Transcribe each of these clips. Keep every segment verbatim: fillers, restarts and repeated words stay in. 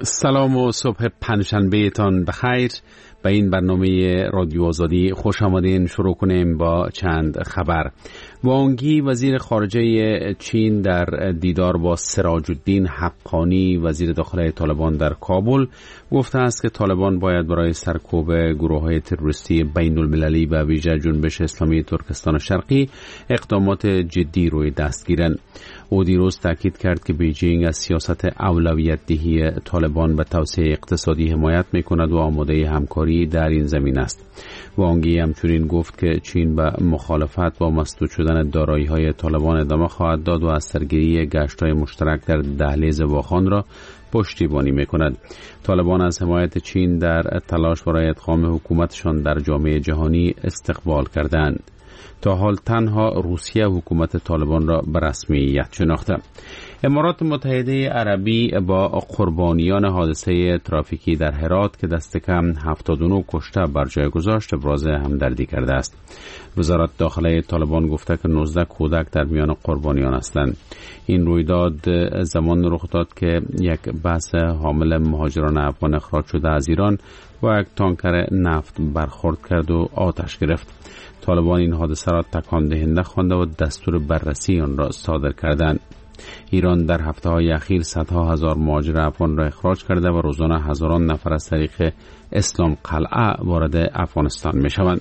سلام و صبح پنجشنبه تان بخیر. به این برنامه رادیو آزادی خوش آمدین. شروع کنیم با چند خبر. وانگی وزیر خارجه چین در دیدار با سراج الدین حقانی وزیر داخلی طالبان در کابل گفته است که طالبان باید برای سرکوب گروه‌های تروریستی بین المللی و ویژه جنبش اسلامی ترکستان شرقی اقدامات جدی روی دست گیرند. او دیروز تاکید کرد که بیجینگ از سیاست اولویت دهی طالبان به توسعه اقتصادی حمایت می‌کند و آماده همکاری در این زمین است. وانگی همچنین گفت که چین به مخالفت با مسدود شدن دارایی‌های طالبان ادامه خواهد داد و از سرگیری گشت‌های مشترک در دهلیز واخان را پشتیبانی می‌کند. طالبان از حمایت چین در تلاش برای ادغام حکومتشان در جامعه جهانی استقبال کردند. تا حال تنها روسیه حکومت طالبان را به رسمیت شناخته. امارات متحده عربی با قربانیان حادثه ترافیکی در هرات که دست کم هفتاد و نه کشته بر جای گذاشت ابراز همدردی کرده است. وزارت داخلی طالبان گفته که نوزده کودک در میان قربانیان هستند. این رویداد زمان رخ داد که یک بس حامل مهاجران افغان اخراج شده از ایران با یک تانکر نفت برخورد کرد و آتش گرفت. طالبان این حادثه را تکان دهنده خوانده و دستور بررسی آن را صادر کردند. ایران در هفته‌های اخیر صدها هزار مهاجر افغان را اخراج کرده و روزانه هزاران نفر از طریق اسلام قلعه وارد افغانستان می‌شوند.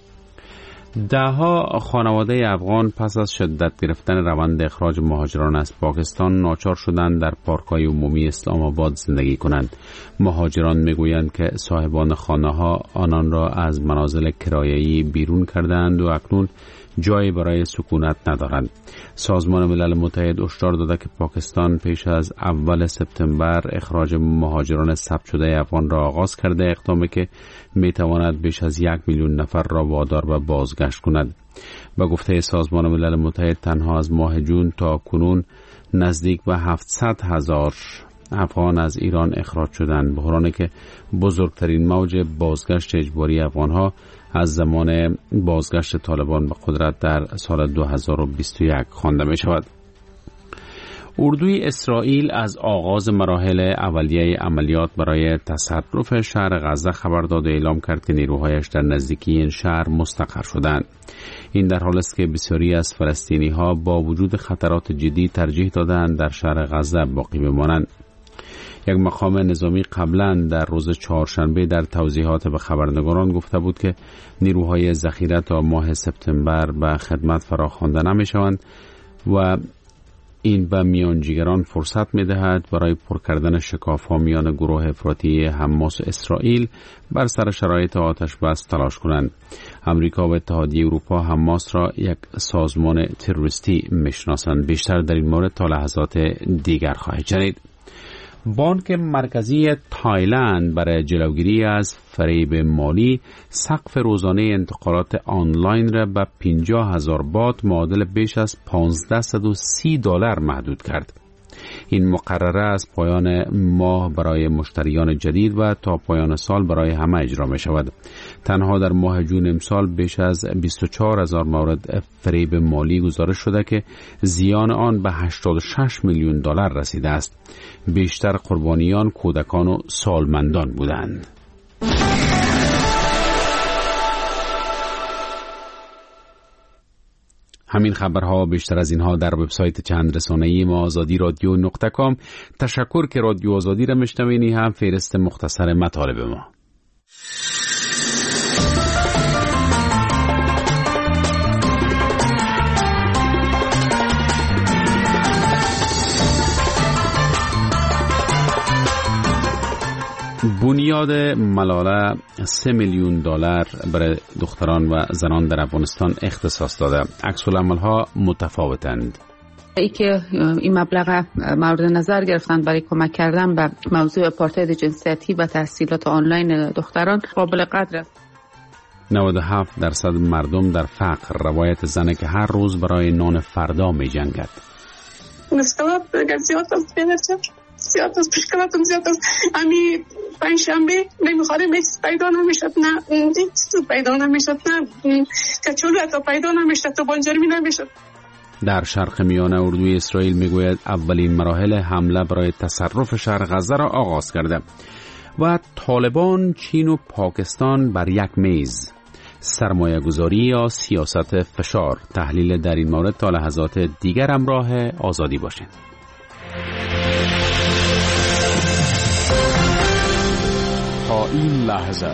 دهها خانواده افغان پس از شدت گرفتن روند اخراج مهاجران از پاکستان ناچار شدند در پارک‌های عمومی اسلام آباد زندگی کنند. مهاجران میگویند که صاحبان خانه‌ها آنان را از منازل کرایه‌ای بیرون کردند و اکنون جایی برای سکونت ندارند. سازمان ملل متحد هشدار داده که پاکستان پیش از اول سپتامبر اخراج مهاجران ثبت شده افغان را آغاز کرده، اقدامی که میتواند بیش از یک میلیون نفر را وادار به بازگشت کند. با گفته سازمان ملل متحد تنها از ماه جون تا کنون نزدیک به هفتصد هزار افغان از ایران اخراج شدند، بحرانی که بزرگترین موج بازگشت اجباری افغانها از زمان بازگشت طالبان به قدرت در سال دو هزار و بیست و یک خوانده می شود. اردوی اسرائیل از آغاز مراحل اولیه عملیات برای تصرف شهر غزه خبر داد و اعلام کرد که نیروهایش در نزدیکی این شهر مستقر شدند. این در حالی است که بسیاری از فلسطینی ها با وجود خطرات جدی ترجیح دادند در شهر غزه باقی بمانند. یک مقام نظامی قبلا در روز چهارشنبه در توضیحات به خبرنگاران گفته بود که نیروهای ذخیره تا ماه سپتامبر به خدمت فراخوانده نمی شوند و این به میانجیگران فرصت می دهد برای پر کردن شکاف‌ها میان گروه افراطی حماس و اسرائیل بر سر شرایط آتش بس تلاش کنند. امریکا و اتحادیه اروپا حماس را یک سازمان تروریستی میشناسند. بیشتر در این مورد تا لحظات دیگر خواهید شنید. بانک مرکزی تایلند برای جلوگیری از فریب مالی سقف روزانه انتقالات آنلاین را به پنجاه هزار بات معادل بیش از پانزده و سی دلار محدود کرد. این مقرره از پایان ماه برای مشتریان جدید و تا پایان سال برای همه اجرا می شود. تنها در ماه جون امسال بیش از بیست و چهار هزار مورد فریب مالی گزارش شده که زیان آن به هشتاد و شش میلیون دلار رسیده است. بیشتر قربانیان کودکان و سالمندان بودند. همین خبرها بیشتر از اینها در وبسایت چند رسانه‌ای ما آزادی رادیو نقطه کام. تشکر که رادیو آزادی را میشنوینی. هم فهرست مختصر مطالب ما. بنیاد ملاله سه میلیون دلار برای دختران و زنان در افغانستان اختصاص داده. عکس العمل‌ها متفاوتند. ای که این مبلغ مورد نظر گرفتن برای کمک کردن به موضوع آپارتاید جنسیتی و تحصیلات آنلاین دختران قابل قدر است. نود و هفت درصد مردم در فقر روایت زنه که هر روز برای نان فردا می جنگد. مشکلات زیاد است بینرچه زیاد است مشکلاتم زیاد است. امی پنجشنبه نمیخواریم هیچ پیدا نمیشد، نه هیچ پیدا نمیشد، نه کچولو حتی پیدا نمیشد، تو بانجرمی نمیشد. در شرق میانه اردوی اسرائیل میگوید اولین مراحل حمله برای تصرف شهر غزه را آغاز کرده. و طالبان، چین و پاکستان بر یک میز، سرمایه گذاری یا سیاست فشار. تحلیل در این مورد تا لحظات دیگر همراه آزادی باشین. تا این لحظه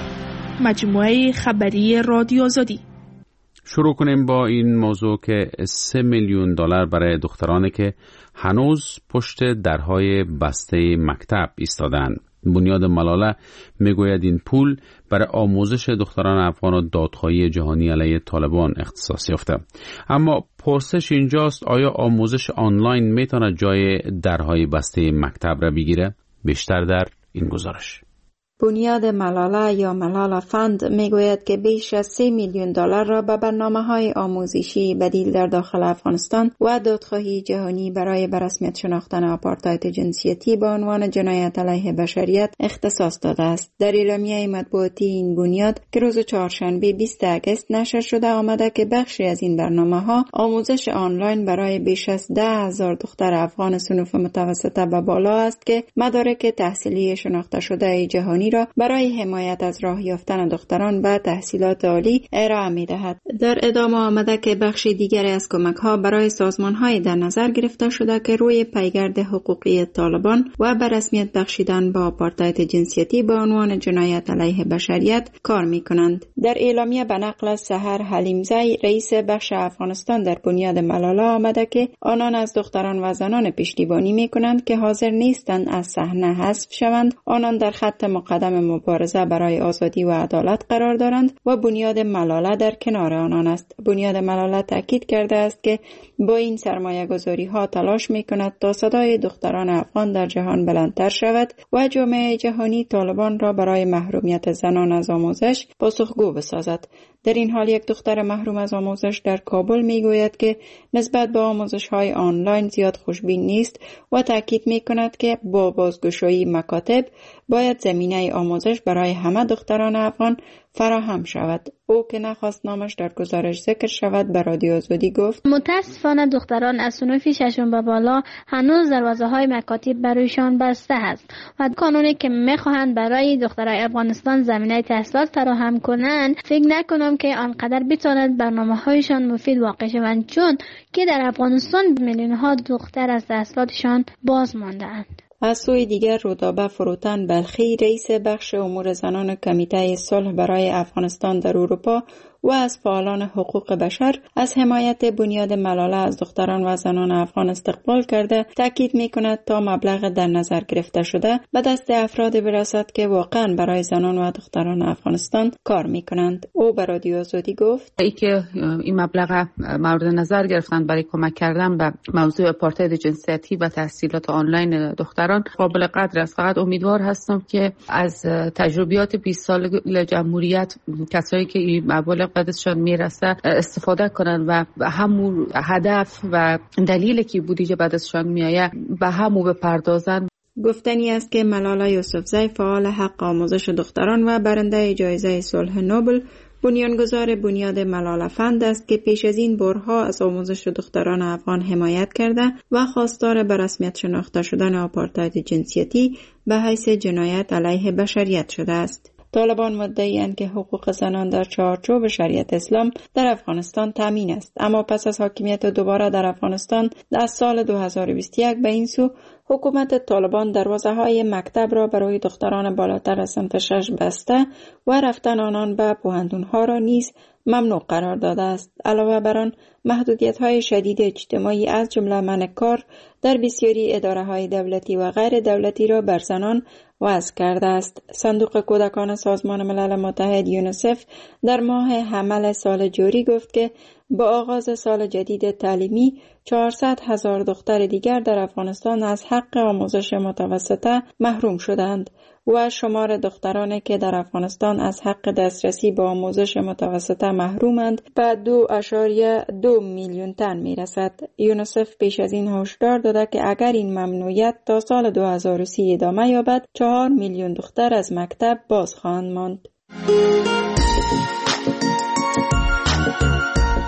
مجموعه خبری رادیو آزادی. شروع کنیم با این موضوع که سه میلیون دلار برای دخترانی که هنوز پشت درهای بسته مکتب ایستادند. بنیاد ملاله میگوید این پول برای آموزش دختران افغان و دادخواهی جهانی علیه طالبان اختصاص یافته. اما پرسش اینجاست آیا آموزش آنلاین میتونه جای درهای بسته مکتب را بگیره؟ بیشتر در این گزارش. بنیاد ملاله یا ملاله فند میگوید که بیش از سه میلیون دلار را به برنامه‌های آموزشی بدیل در داخل افغانستان و دادخواهی جهانی برای به رسمیت شناختن آپارتاید جنسیتی به عنوان جنایت علیه بشریت اختصاص داده است. در اعلامیه مطبوعاتی این بنیاد که روز چهارشنبه بیست آگوست نشر شده آمده که بخشی از این برنامه‌ها آموزش آنلاین برای بیش از ده هزار دختر افغان صنف متوسطه و بالا است که مدارک تحصیلی شناخته شده جهانی را برای حمایت از راه یافتن دختران به تحصیلات عالی ارائه می‌دهد. در ادامه آمده که بخش دیگری از کمک‌ها برای سازمان‌های در نظر گرفته شده که روی پیگرد حقوقی طالبان و به رسمیت بخشیدن به آپارتاید جنسیتی به عنوان جنایت علیه بشریت کار می‌کنند. در اعلامیه به نقل از سحر حلیمزی رئیس بخش افغانستان در بنیاد ملاله آمده که آنان از دختران و زنان پشتیبانی می‌کنند که حاضر نیستند از صحنه حذف شوند. آنان در خط مقدم مبارزه برای آزادی و عدالت قرار دارند و بنیاد ملاله در کنار آنان است. بنیاد ملاله تاکید کرده است که با این سرمایه گذاری ها تلاش می کند تا صدای دختران افغان در جهان بلندتر شود و جامعه جهانی طالبان را برای محرومیت زنان از آموزش پاسخگو بسازد. در این حال یک دختر محروم از آموزش در کابل می گوید که نسبت به آموزش های آنلاین زیاد خوشبین نیست و تاکید می کند که با بازگشایی مکاتب باید زمینه آموزش برای همه دختران افغان فراهم شود. او که نخواست نامش در گزارش ذکر شود به رادیو آزادی گفت متاسفانه دختران از صنف ششم به بالا هنوز دروازه های مکاتب برایشان بسته است و قانونی که میخواهند برای دخترای افغانستان زمینه تحصیلات فراهم کنند فکر نکنم که آنقدر بتواند برنامه هایشان مفید واقع شوند، چون که در افغانستان میلیون ها دختر از تحصیلاتشان باز مانده‌اند. از سوی دیگر رودابه فروتن بلخی رئیس بخش امور زنان کمیته صلح برای افغانستان در اروپا و از فعالان حقوق بشر از حمایت بنیاد ملاله از دختران و زنان افغان استقبال کرده تاکید می‌کند تا مبلغ در نظر گرفته شده به دست افراد برسد که واقعا برای زنان و دختران افغانستان کار می‌کنند. او به رادیو آزادی گفت ای که این مبلغ مورد نظر گرفتن برای کمک کردن به موضوع آپارتاید جنسیتی و تحصیلات آنلاین دختران قابل قدر است. فقط امیدوار هستم که از تجربیات بیست سال جمهوریت کسایی که این مبلغ بعدشان میرسه استفاده کنن و همون هدف و دلیلی که بودی که بعدشان میآید به همو بپردازن. گفتنی است که ملاله یوسفزی فعال حق آموزش دختران و برنده جایزه صلح نوبل بنیانگذار بنیاد ملاله فند است که پیش از این بارها از آموزش دختران افغان حمایت کرده و خواستار به رسمیت شناخته شدن آپارتاید جنسیتی به حیث جنایت علیه بشریت شده است. طالبان مدعی‌اند که حقوق زنان در چارچوب شریعت اسلام در افغانستان تامین است، اما پس از حاکمیت دوباره در افغانستان در سال دو هزار و بیست و یک به این سو حکومت طالبان دروازه‌های مکتب را برای دختران بالاتر از سنف شش بسته و رفتن آنان به پوهنتون‌ها را نیز ممنوع قرار داده است. علاوه بر آن محدودیت‌های شدید اجتماعی از جمله منع کار در بسیاری اداره‌های دولتی و غیر دولتی را بر زنان وضع کرده است. صندوق کودکان سازمان ملل متحد یونیسف در ماه حمل سال جاری گفت که با آغاز سال جدید تعلیمی چهارصد هزار دختر دیگر در افغانستان از حق آموزش متوسطه محروم شدند و شمار دخترانی که در افغانستان از حق دسترسی به آموزش متوسطه محرومند به دو اشاریه دو میلیون تن می رسد. یونیسف پیش از این هشدار داده که اگر این ممنوعیت تا سال دو هزار و سی ادامه یابد چهار میلیون دختر از مکتب باز خواهند ماند.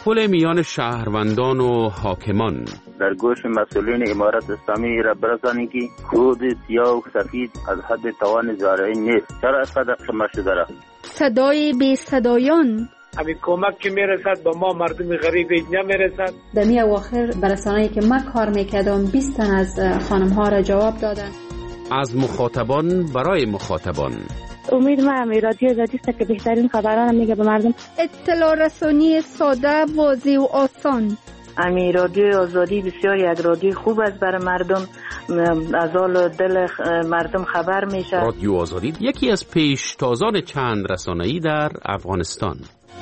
پل میان شهروندان و حاکمان. در گوش مسئولین امارت اسلامی را برسانید که کود سیاه و سفید از حد توان زارعین نیست. چرا از قدر شما شده را؟ صدای بی صدایان. همین کمک که میرسد با ما مردم غریب نمیرسد. در می اواخر برسانه‌ای که من کار میکردم بیست تن از خانم ها را جواب دادن. از مخاطبان برای مخاطبان. امید ما همی رادیو آزادی است که بهترین خبران میگه به مردم. اطلاع رسانی ساده، واضح و آسان. امی رادیو آزادی بسیار یک رادیو خوب است برای مردم، از حال دل مردم خبر میشه. رادیو آزادی یکی از پیشتازان چند رسانه‌ای در افغانستان.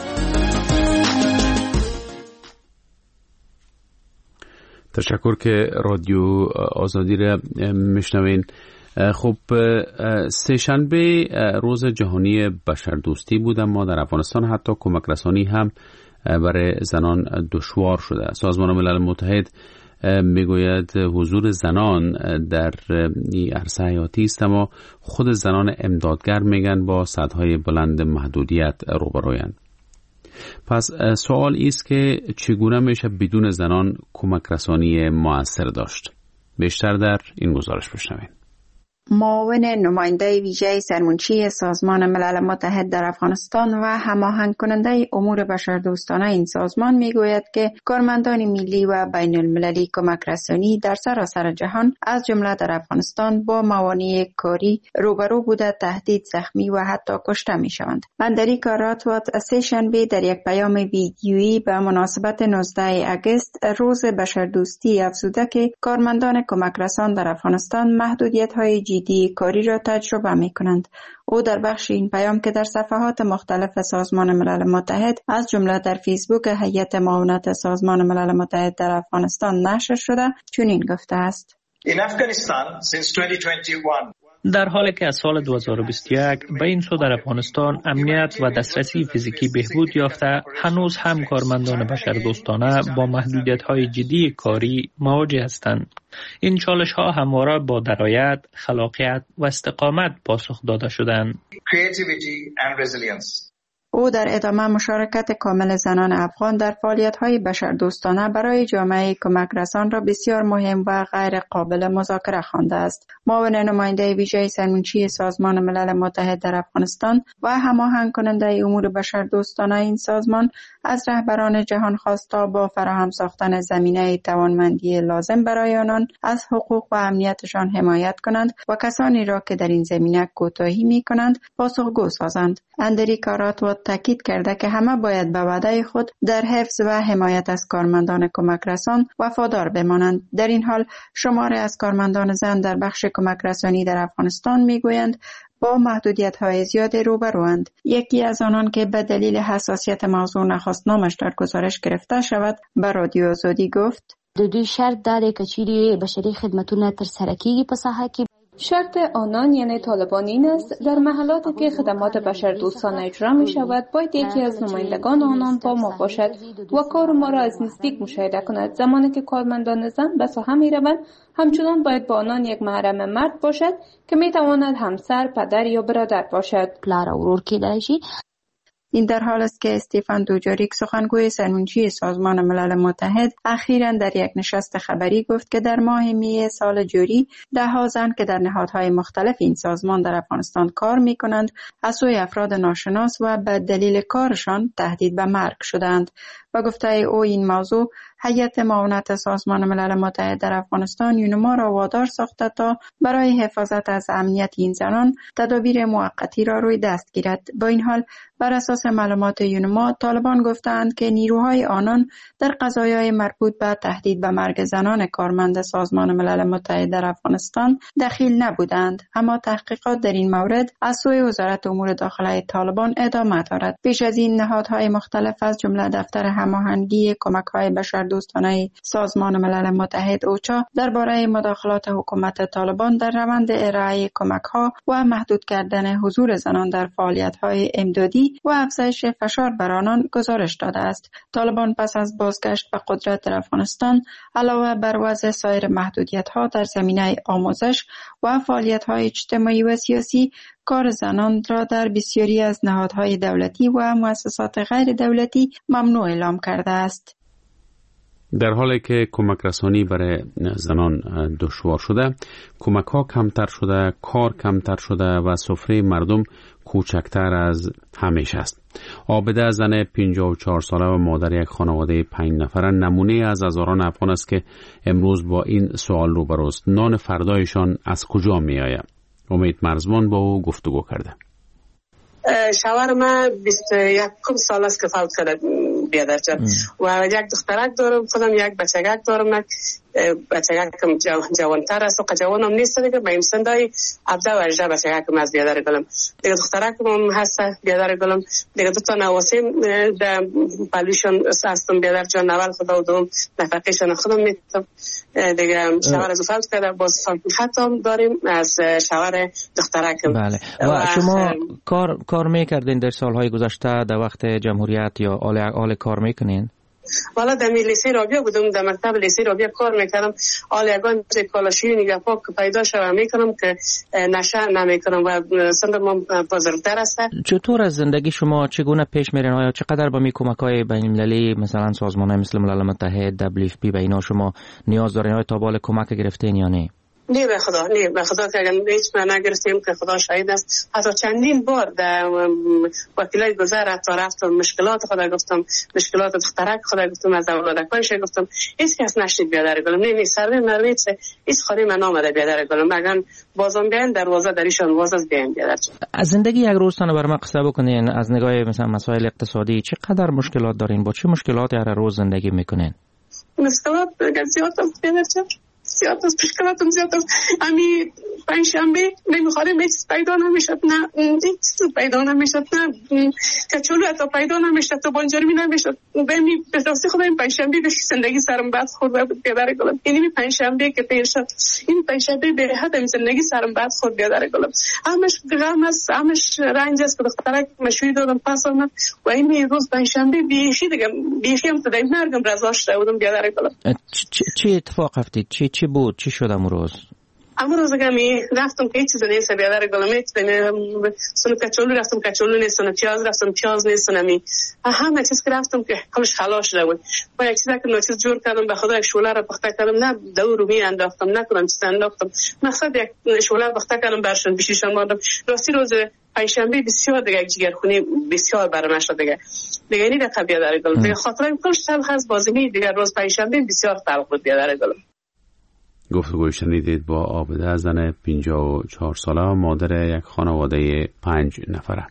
تشکر که رادیو آزادی را میشنوین. خب سه‌شنبه روز جهانی بشردوستی بود، اما در افغانستان حتی کمک رسانی هم برای زنان دشوار شده. سازمان ملل متحد میگوید حضور زنان در این عرصه حیاتی است، اما خود زنان امدادگر میگن با سطح‌های بلند محدودیت روبرویند. پس سوال است که چگونه میشه بدون زنان کمک رسانی مؤثر داشت؟ بیشتر در این گزارش بشنوید. معاون نماینده ویژه سرمنشی سازمان ملل متحد در افغانستان و هماهنگ کننده امور بشردوستانه این سازمان میگوید که کارمندان ملی و بین المللی کمک رسانی در سراسر جهان از جمله در افغانستان با موانع کاری روبرو بوده، تهدید، زخمی و حتی کشته می شوند. اندریکا راتوات سه شنبه در یک پیام ویدیویی به مناسبت نوزدهم اگست روز بشردوستی افزوده که کارمندان کمک رسان در افغانستان محدودیت های جدی کاری را تجربه می کنند. او در بخش این پیام که در صفحات مختلف سازمان ملل متحد از جمله در فیسبوک هیئت معاونت سازمان ملل متحد در افغانستان نشر شده چنین گفته است: در حالی که از سال دو هزار و بیست و یک به این سو در افغانستان امنیت و دسترسی فیزیکی بهبود یافته، هنوز هم کارمندان بشردوستانه با محدودیت‌های جدی کاری مواجه هستند. این چالش‌ها همواره با درایت، خلاقیت و استقامت پاسخ داده شدند. او در ادامه مشارکت کامل زنان افغان در فعالیت‌های بشردوستانه برای جامعه کمک رسان را بسیار مهم و غیر قابل مذاکره خوانده است. معاون نماینده ویژه سرمنشی سازمان ملل متحد در افغانستان و هماهنگ کننده امور بشردوستانه این سازمان از رهبران جهان خواسته با فراهم ساختن زمینه توانمندی لازم برای آنان از حقوق و امنیتشان حمایت کنند و کسانی را که در این زمینه کوتاهی می‌کنند پاسخگو سازند. اندریکا راتوات تاکید کرده که همه باید به وعده خود در حفظ و حمایت از کارمندان کمک رسان وفادار بمانند. در این حال شماری از کارمندان زن در بخش کمک رسانی در افغانستان میگویند با محدودیت‌های زیاد روبروند. یکی از آنان که به دلیل حساسیت موضوع نخواست نامش در گزارش گرفته شود به رادیو آزادی گفت: د دوی شرط داره که چیرې بشري خدمتونه ترسره کیږي په ساحه کې. شرط آنان یعنی طالبان این است در محلاتی که خدمات بشردوستانه اجرا می شود باید یکی از نمایندگان آنان با ما باشد و کار ما را از نزدیک مشاهده کند. زمانی که کارمندان زن به ساحه می روند همچنان باید با آنان یک محرم مرد باشد که می تواند همسر، پدر یا برادر باشد. پلار او ورور کیدای شي. این در حال است که استیفان دوجاریک سخنگوی سرمنشی سازمان ملل متحد اخیراً در یک نشست خبری گفت که در ماه می سال جاری ده‌ها زن که در نهادهای مختلف این سازمان در افغانستان کار می کنند از سوی افراد ناشناس و به دلیل کارشان تهدید به مرگ شدند. و گفته او این موضوع هیئت معاونت سازمان ملل متحد در افغانستان یونما را وادار ساخته تا برای حفاظت از امنیت این زنان تدابیر موقتی را روی دست گیرد. با این حال بر اساس معلومات یونما طالبان گفتند که نیروهای آنان در قضایای مربوط به تهدید به مرگ زنان کارمند سازمان ملل متحد در افغانستان دخیل نبودند، اما تحقیقات در این مورد از سوی وزارت امور داخله طالبان ادامه دارد. پیش از این نهادهای مختلف از جمله دفتر هماهنگی کمک‌های بشر بشردوستانه سازمان ملل متحد اوچا درباره مداخلات حکومت طالبان در روند ارائه کمک‌ها و محدود کردن حضور زنان در فعالیت‌های امدادی و افزایش فشار بر آنان گزارش داده است. طالبان پس از بازگشت به قدرت در افغانستان علاوه بر وضع سایر محدودیت‌ها در زمینه آموزش و فعالیت‌های اجتماعی و سیاسی، کار زنان را در بسیاری از نهادهای دولتی و مؤسسات غیر دولتی ممنوع اعلام کرده است. در حالی که کمک رسانی برای زنان دشوار شده، کمک ها کمتر شده، کار کمتر شده و سفره مردم کوچکتر از همیشه است. عابده زن پنجاه و چهار ساله و مادر یک خانواده پنج نفره نمونه از هزاران افغان است که امروز با این سوال روبروست: نان فردایشان از کجا می آید؟ امید مرزبان با او گفتگو کرده. شوهر من بیست و یک سال است که فوت کرده بیادر جان و یک دخترک دارم، خودم یک بچگک دارم. بچگکم جوانتر است و جوانم نیست دیگه، به این سندای هفده و هجده بچگکم از بیادر گلم دیگه، دخترکم هم هست بیادر گلم دیگه، دو تا نواسیم در پلوشون هستم بیادر جان. اول خدا و دوم نفقیشون خودم میتونم دیگه. شوهر از فوت کرده، باز خطام داریم از شوهر دخترکم. بله. و, و شما کار کار میکردین در سالهای گذشته در وقت جمهوریت یا آل آل کار میکنین؟ والا در لیسه رابیا بودم، در مکتب لیسه رابیا کار میکردم. آل یگان کالاشی نگه پاک پیدا شوم میکنم که نشه نمیکنم و سندم بزرگتر است. چطور از زندگی شما چگونه پیش میرین؟ آیا چقدر با می کمک‌های بین المللی مثلا سازمان‌های مثل ملل متحد، دبلیو اف پی به اینا شما نیاز دارین؟ آیا تا بال کمک گرفتین یا نه؟ نه به خدا، نه به خدا که اگر هیچ ما نگرفتیم که خدا شاهد است. حتی چندین بار در وکیلای گذر حتی رفتم مشکلات خدا گفتم، مشکلات دخترک خدا گفتم، از اولادکانش گفتم، هیچ کس نشنید بیادر گلم. نه نه سر مرویت هیچ خالی من آمده بیادر گلم. اگر بازم بیان دروازه دریشان باز از بیان بیادر. از زندگی یک روز تنو برام قصه بکنین از نگاه مثلا مسائل اقتصادی چقدر مشکلات دارین؟ با چه مشکلاتی هر روز زندگی میکنین؟ مشکلات زیاد است بیادر جان، زیاد است، مشکلاتم زیاد است. امی پنجشنبه نمیخواریم هیچ پیدا نمیشد، نه هیچ پیدا نمیشد، نه کچولو حتی پیدا نمیشد، تو بانجرمی نمیشد. بمی به دستی خودم پنجشنبه به زندگی سرم بد خورده بود بیادر گلم. اینی پنجشنبه که پیر شد، این پنجشنبه به حد زندگی سرم بد خورد بیادر گلم. همش غم است، همش رنج است که دخترک مشوی دادم پس آمد و این روز پنجشنبه بیخی دیگه بیخی هم تو مرگم رضاش بودم بیادر گلم. چه اتفاق افتاد؟ چی چی بود؟ چی شد امروز؟ امروز گمی رفتم که هیچ چیز نیست بیادر گلم. هیچ سن کچولو رفتم، کچولو نیست، سن پیاز رفتم، پیاز نیست. نمی همه چیز که رفتم که همش خلاص شده بود. با یک چیز که نوع چیز جور کردم به خدا، یک شوله را بخته کردم، نه دور می انداختم، نکنم چیز انداختم، مقصد یک شوله بخته کردم برشون بشیشم ماندم. راستی روز پنجشنبه بسیار دیگه جگرخونی بسیار برام شد دیگه دیگه اینی دقیقه بیادر گلم دیگه. خاطرم کلش تلخ از بازمی دیگه. روز پنجشنبه بسیار تلخ بود بیادر گلم. گفتگوی شنیدید با عابده زن پنجاه و چهار ساله و مادر یک خانواده پنج نفره.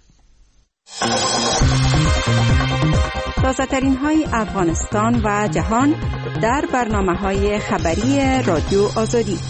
تازه ترین های افغانستان و جهان در برنامه های خبری رادیو آزادی.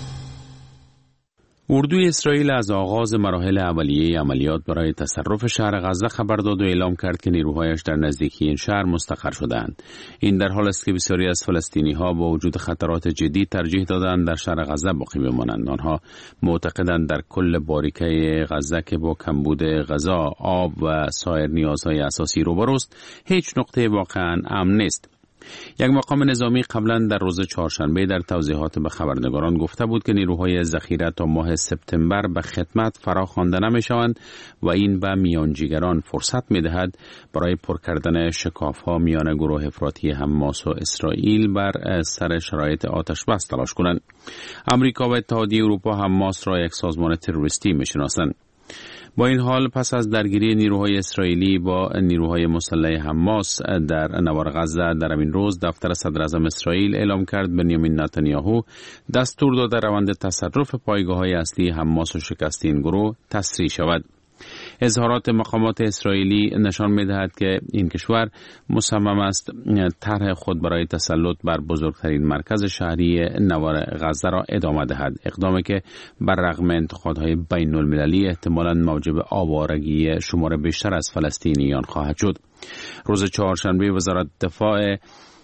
اردوی اسرائیل از آغاز مراحل اولیه عملیات برای تصرف شهر غزه خبر داد و اعلام کرد که نیروهایش در نزدیکی این شهر مستقر شدند. این در حال است که بسیاری از فلسطینی‌ها با وجود خطرات جدی ترجیح دادند در شهر غزه باقی بمانند. آنها معتقدند در کل باریکه غزه که با کمبود غذا، آب و سایر نیازهای اساسی روبروست، هیچ نقطه واقعا امن نیست. یک مقام نظامی قبلا در روز چهارشنبه در توضیحات به خبرنگاران گفته بود که نیروهای ذخیره تا ماه سپتامبر به خدمت فرا خوانده نمی‌شوند و این به میانجیگران فرصت می‌دهد برای پر کردن شکاف‌ها میان گروه افراطی حماس و اسرائیل بر سر شرایط آتش بس تلاش کنند. آمریکا و اتحادیه اروپا حماس را یک سازمان تروریستی می‌شناسند. با این حال پس از درگیری نیروهای اسرائیلی با نیروهای مسلح حماس در نوار غزه در این روز دفتر صدر اعظم اسرائیل اعلام کرد بنیامین نتانیاهو دستور داده روند تصرف پایگاه‌های اصلی حماس و شکست این گروه تسریع شود. اظهارات مقامات اسرائیلی نشان می‌دهد که این کشور مصمم است طرح خود برای تسلط بر بزرگترین مرکز شهری نوار غزه را ادامه دهد، اقدامی که بر رغم انتقادهای بین المللی احتمالاً موجب آوارگی شمار بیشتر از فلسطینیان خواهد شد. روز چهارشنبه وزارت دفاع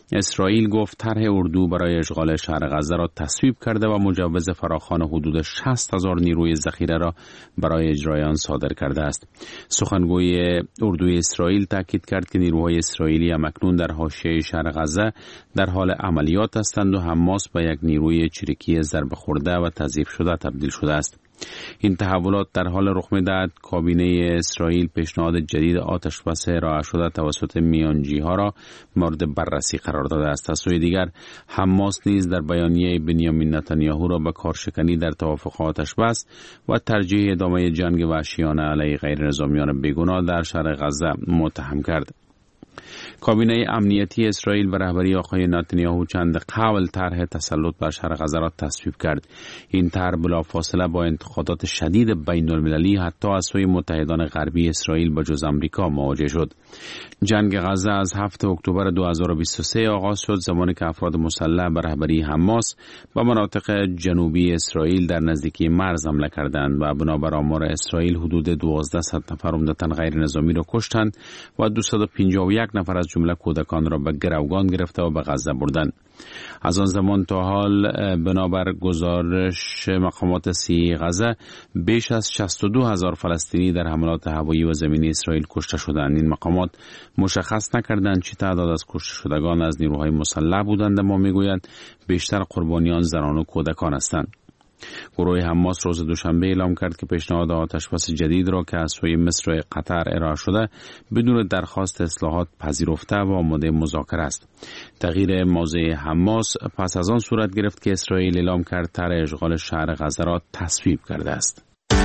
اسرائیل گفت طرح اردو برای اشغال شهر غزه را تصویب کرده و مجوز فراخوان حدود شصت هزار نیروی ذخیره را برای اجرای آن صادر کرده است. سخنگوی اردوی اسرائیل تاکید کرد که نیروهای اسرائیلی همکنون در حاشیه شهر غزه در حال عملیات هستند و حماس به یک نیروی چریکی ضربه خورده و تضعیف شده تبدیل شده است. این تحولات در حال رخ می‌دهد کابینه اسرائیل پیشنهاد جدید آتشبس ارائه شده توسط میانجی‌ها را مورد بررسی قرار داده است. از سوی دیگر حماس نیز در بیانیه بنیامین نتانیاهو را به کارشکنی در توافق آتشبس و ترجیح ادامه جنگ وحشیانه علیه غیر نظامیان بیگناه در شهر غزه متهم کرد. کابینه امنیتی اسرائیل به رهبری آقای نتانیاهو چند قبل طرح تسلط بر شهر غزه را تصویب کرد. این طرح بلافاصله با انتقادات شدید بین المللی حتی از سوی متحدان غربی اسرائیل به جز آمریکا مواجه شد. جنگ غزه از هفتم اکتبر دو هزار و بیست و سه آغاز شد، زمانی که افراد مسلح به رهبری حماس به مناطق جنوبی اسرائیل در نزدیکی مرز حمله کردند و بنابر آمار اسرائیل حدود دوازده نفر عمدتاً غیر نظامی را کشتند و دویست و پنجاه و یک نفر از جمله کودکان را به گروگان گرفته و به غزه بردند. از آن زمان تا حال بنابر گزارش مقامات سی غزه بیش از شصت و دو هزار فلسطینی در حملات هوایی و زمینی اسرائیل کشته شدند. این مقامات مشخص نکردند چه تعداد از کشته شدگان از نیروهای مسلح بودند، اما میگویند بیشتر قربانیان زنان و کودکان هستند. گروه حماس روز دوشنبه اعلام کرد که پیشنهاد آتشبس جدید را که از سوی مصر و قطر ارائه شده بدون درخواست اصلاحات پذیرفته و آماده مذاکره است. تغییر موضع حماس پس از آن صورت گرفت که اسرائیل اعلام کرد طرح اشغال شهر غزه را تصویب کرده است.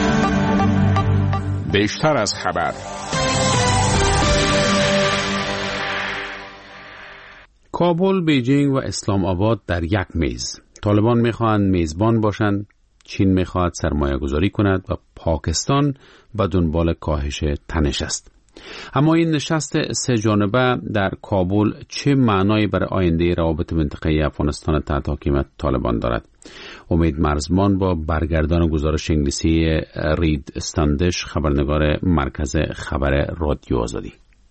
بیشتر از خبر. کابل، بیجینگ و اسلام آباد در یک میز. طالبان میخواهند میزبان باشند، چین میخواهد سرمایه گذاری کند و پاکستان به دنبال کاهش تنش است. اما این نشست سه جانبه در کابل چه معنایی برای آینده روابط منطقه‌ای افغانستان تحت حکومت طالبان دارد؟ امید مرزمان با برگردان گزارش انگلیسی رید استاندش، خبرنگار مرکز خبر رادیو آزادی.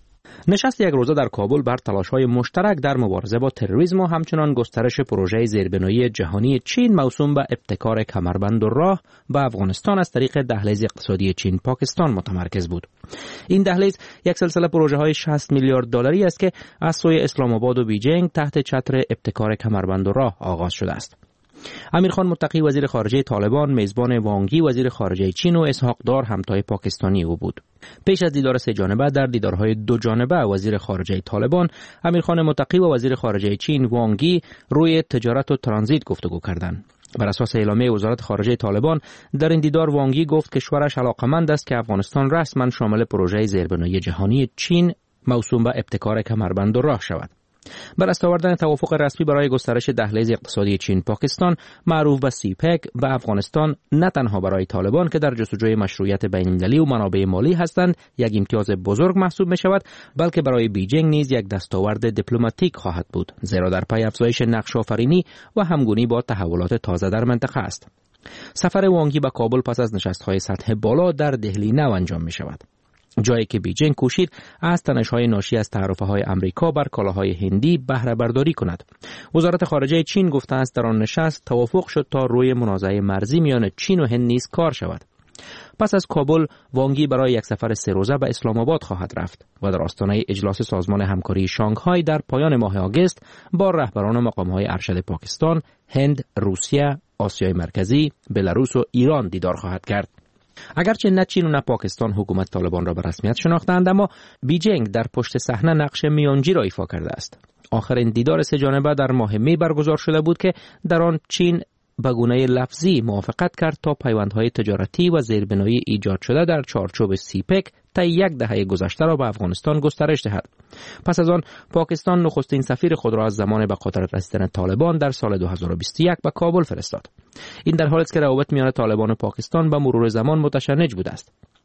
نشست یک روزه در کابل بر تلاش‌های مشترک در مبارزه با تروریسم و همچنان گسترش پروژه زیربنایی جهانی چین موسوم به ابتکار کمربند و راه به افغانستان از طریق دهلیز اقتصادی چین پاکستان متمرکز بود. این دهلیز یک سلسله پروژه‌های شصت میلیارد دلاری است که از سوی اسلام آباد و بیجینگ تحت چتر ابتکار کمربند و راه آغاز شده است. امیرخان متقی وزیر خارجه طالبان میزبان وانگی وزیر خارجه چین و اسحاق دار همتای پاکستانی او بود. پیش از دیدار سه جانبه در دیدارهای دو جانبه وزیر خارجه طالبان، امیرخان متقی و وزیر خارجه چین وانگی روی تجارت و ترانزیت گفتگو کردند. بر اساس اعلامیه وزارت خارجه طالبان در این دیدار وانگی گفت کشورش علاقمند است که افغانستان رسما شامل پروژه زیربنایی جهانی چین موسوم به ابتکار کمربند و راه شود. بر دست آوردن توافق رسمی برای گسترش دهلیز اقتصادی چین پاکستان معروف به سیپک به افغانستان نه تنها برای طالبان که در جستجوی مشروعیت بین‌المللی و منابع مالی هستند یک امتیاز بزرگ محسوب می شود، بلکه برای بیجینگ نیز یک دستاورد دیپلماتیک خواهد بود، زیرا در پی افزایش نقش آفرینی و همگونی با تحولات تازه در منطقه است. سفر وانگی به کابل پس از نشست‌های سطح بالا در دهلی نو انجام می شود، جایی که بیجینگ کوشید از تنش‌های ناشی از تعرفه‌های آمریکا بر کالاهای هندی بهره برداری کند. وزارت خارجه چین گفته است در آن نشست توافق شد تا روی منازعه مرزی میان چین و هند نیز کار شود. پس از کابل، وانگی برای یک سفر سه روزه به اسلام آباد خواهد رفت و در آستانه اجلاس سازمان همکاری شانگهای در پایان ماه آگوست با رهبران مقام‌های ارشد پاکستان، هند، روسیه، آسیای مرکزی، بلاروس و ایران دیدار خواهد کرد. اگرچه نه چین و نه پاکستان حکومت طالبان را به رسمیت شناختند، اما بیجینگ در پشت صحنه نقش میانجی را ایفا کرده است. آخرین دیدار سه جانبه در ماه می برگزار شده بود که در آن چین به گونه لفظی موافقت کرد تا پیوندهای تجارتی و زیربنایی ایجاد شده در چارچوب سیپک تا یک دهه گذشته را به افغانستان گسترش دهد. پس از آن پاکستان نخستین سفیر خود را از زمان به قدرت رسیدن طالبان در سال دو هزار و بیست و یک به کابل فرستاد. این در حالی است که روابط میان طالبان و پاکستان به مرور زمان متشنج بوده است.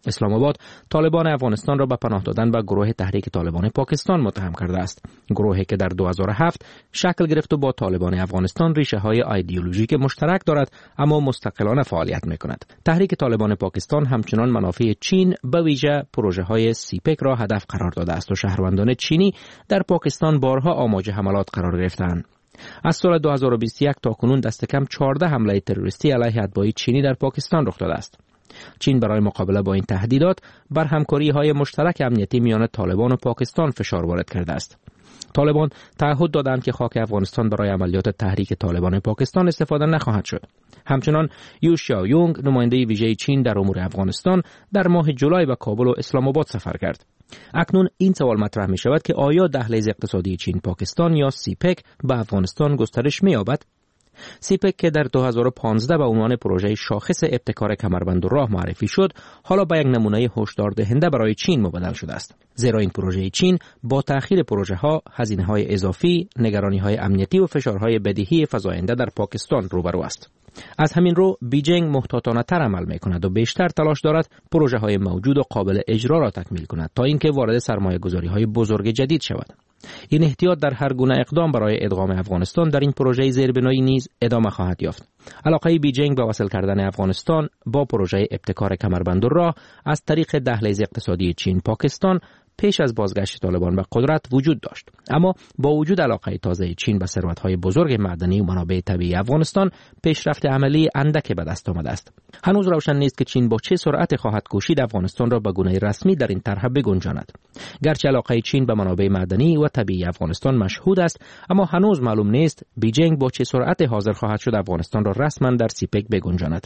اسلام آباد طالبان افغانستان را به پناه دادن به گروه تحریک طالبان پاکستان متهم کرده است. گروهی که در دو هزار و هفت شکل گرفت و با طالبان افغانستان ریشه های ایدئولوژیک مشترک دارد اما مستقلانه فعالیت می‌کند. تحریک طالبان پاکستان همچنان منافع چین به ویژه پروژه های سیپک را هدف قرار داده است و شهروندان چینی در پاکستان بارها آماج حملات قرار گرفتند. از سال دو هزار و بیست و یک تا کنون دست کم چهارده حمله تروریستی علیه اتباع چینی در پاکستان رخ داده است. چین برای مقابله با این تهدیدات بر همکاری های مشترک امنیتی میان طالبان و پاکستان فشار وارد کرده است. طالبان تعهد دادند که خاک افغانستان برای عملیات تحریک طالبان پاکستان استفاده نخواهد شد. همچنان یو شیاویونگ نماینده ویژه چین در امور افغانستان در ماه جولای به کابل و اسلام آباد سفر کرد. اکنون این سوال مطرح می شود که آیا دهلیز اقتصادی چین پاکستان یا سیپک به افغانستان گسترش می یابد؟ سیپک که در دو هزار و پانزده به عنوان پروژه شاخص ابتکار کمربند و راه معرفی شد، حالا به یک نمونه هشدار دهنده برای چین مبدل شده است. زیرا این پروژه چین با تأخیر پروژه ها، هزینه های اضافی، نگرانی های امنیتی و فشارهای بدیهی فزاینده در پاکستان روبرو است. از همین رو بیجینگ محتاطانه تر عمل می کند و بیشتر تلاش دارد پروژه های موجود و قابل اجرا را تکمیل کند تا اینکه وارد سرمایه گذاری های بزرگ جدید شود. این احتیاط در هر گونه اقدام برای ادغام افغانستان در این پروژه زیربنایی نیز ادامه خواهد یافت. علاقه بیجینگ به وصل کردن افغانستان با پروژه ابتکار کمربند و راه از طریق دهلیز اقتصادی چین پاکستان پیش از بازگشت طالبان به قدرت وجود داشت، اما با وجود علاقه تازه چین به ثروت‌های بزرگ معدنی و منابع طبیعی افغانستان، پیشرفت عملی اندک به دست آمده است. هنوز روشن نیست که چین با چه سرعت خواهد کوشید افغانستان را به گونه رسمی در این طرح بگنجاند. گرچه علاقه چین به منابع معدنی و طبیعی افغانستان مشهود است، اما هنوز معلوم نیست بیجینگ با چه سرعت حاضر خواهد شد افغانستان را رسما در سیپک بگنجاند.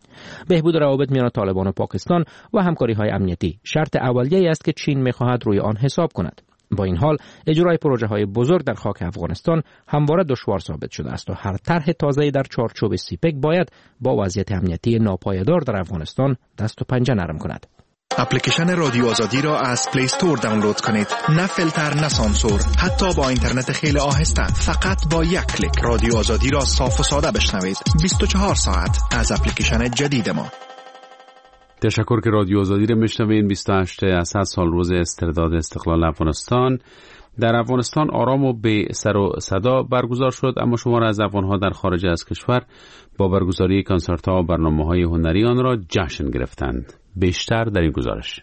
بهبود روابط میان طالبان و پاکستان و همکاری‌های امنیتی شرط اولیه‌ای است که چین می‌خواهد روی آن حساب کند. با این حال اجرای پروژه‌های بزرگ در خاک افغانستان همواره دشوار ثابت شده است و هر طرح تازه‌ای در چارچوب سیپک باید با وضعیت امنیتی ناپایدار در افغانستان دست و پنجه نرم کند. اپلیکیشن رادیو آزادی را از پلی استور دانلود کنید. نه فیلتر نه سانسور، حتی با اینترنت خیلی آهسته، فقط با یک کلیک رادیو آزادی را صاف و ساده بشنوید. بیست و چهار ساعت از اپلیکیشن جدید ما. تشکر که رادیو آزادی را میشنوید. بیست و هشت اسد سال روز استرداد استقلال افغانستان. در افغانستان آرام و به سر و صدا برگزار شد، اما شمار از افغان‌ها در خارج از کشور با برگزاری کنسرت‌ها و برنامه‌های هنری آن را جشن گرفتند. بیشتر در این گزارش.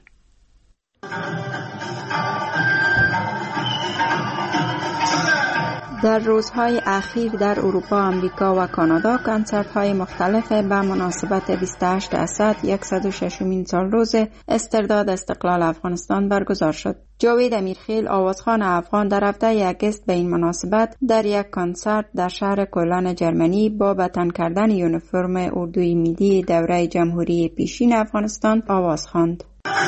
در روزهای اخیر در اروپا، آمریکا و کانادا کنسرت‌های مختلف به مناسبت بیست و هشت اسد صد و ششمین سال روز استرداد استقلال افغانستان برگزار شد. جاوید امیرخیل، آوازخوان افغان، در هفده اگست به این مناسبت در یک کنسرت در شهر کلن جرمنی با به تن کردن یونیفرم اردوی میدی دوره جمهوری پیشین افغانستان آواز خواند.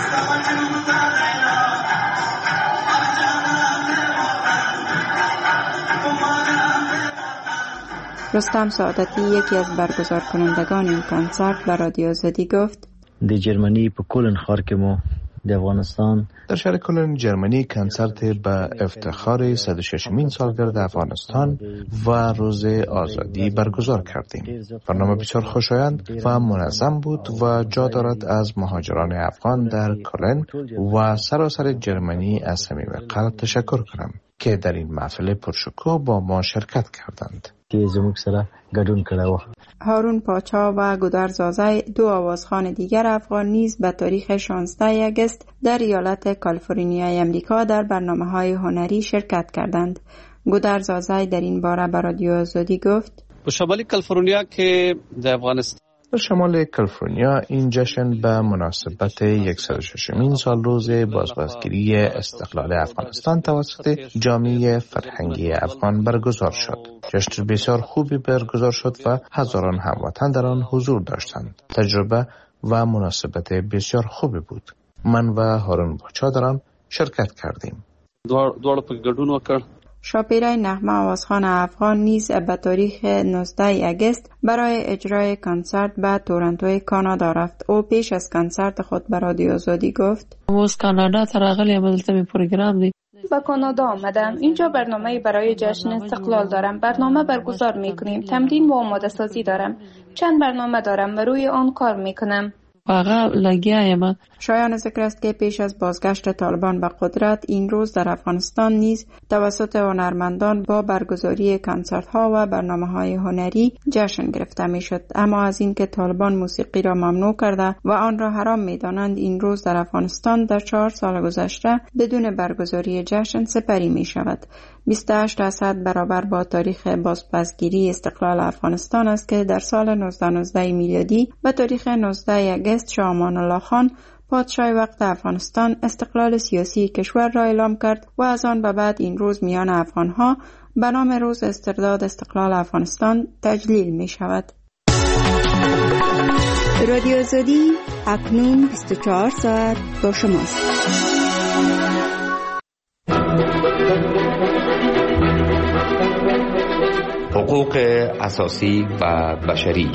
رستم سعادتی، یکی از برگزار کنندگان این کنسرت، به رادیو آزادی گفت: در جرمنی په کلن ښار کې مو د افغانستان در شهر کلن جرمنی کنسرت به افتخار صد و ششمین سالگرد افغانستان و روز آزادی برگزار کردیم. برنامه بسیار خوشایند و منظم بود و جا دارد از مهاجران افغان در کلن و سراسر جرمنی از صمیم قلب تشکر کنم که در این محفل پرشکوه با ما شرکت کردند. هارون پاچا و گودر زازای، دو آوازخوان دیگر افغان، نیز به تاریخ شانزده اگست در ایالت کالیفرنیای امریکا در برنامه‌های هنری شرکت کردند. گودر زازای در این باره به رادیو آزادی گفت: به شمال کالیفرنیا که در افغانستان در شمال کالیفرنیا این جشن به مناسبت صد و ششمین سال روز بازبازگیری استقلال افغانستان توسط جامعه فرهنگی افغان برگزار شد. جشن بسیار خوبی برگزار شد و هزاران هموطن در آن حضور داشتند. تجربه و مناسبت بسیار خوبی بود. من و هارون پاچا در آن شرکت کردیم. دوار په ګډون وکړ. شاپیرای نغمه، آوازخوان افغان، نیز به تاریخ نوزده اگست برای اجرای کنسرت به تورنتو کانادا رفت. او پیش از کنسرت خود به رادیو آزادی گفت: از کانادا تراغلی عملت می پروگرام دی. با کانادا آمدم. اینجا برنامه برای جشن استقلال دارم. برنامه برگزار می کنیم. تمرین و آماده سازی دارم. چند برنامه دارم و روی آن کار می کنم. واقعا لگیایم. شایان ذکر است که پیش از بازگشت طالبان به قدرت این روز در افغانستان نیز توسط هنرمندان با برگزاری کنسرت ها و برنامه های هنری جشن گرفته می شد. اما از اینکه طالبان موسیقی را ممنوع کرده و آن را حرام می دانند، این روز در افغانستان در چهار سال گذشته بدون برگزاری جشن سپری می شود. بیست و هشت اسد برابر با تاریخ بازپسگیری استقلال افغانستان است که در سال نوزده نوزده میلادی به تاریخ نوزده آگوست شاه امان الله خان پادشاه وقت افغانستان استقلال سیاسی کشور را اعلام کرد و از آن به بعد این روز میان افغانها به نام روز استرداد استقلال افغانستان تجلیل می شود. رادیو آزادی اکنون بیست و چهار ساعت با شماست. حقوق اساسی و بشری.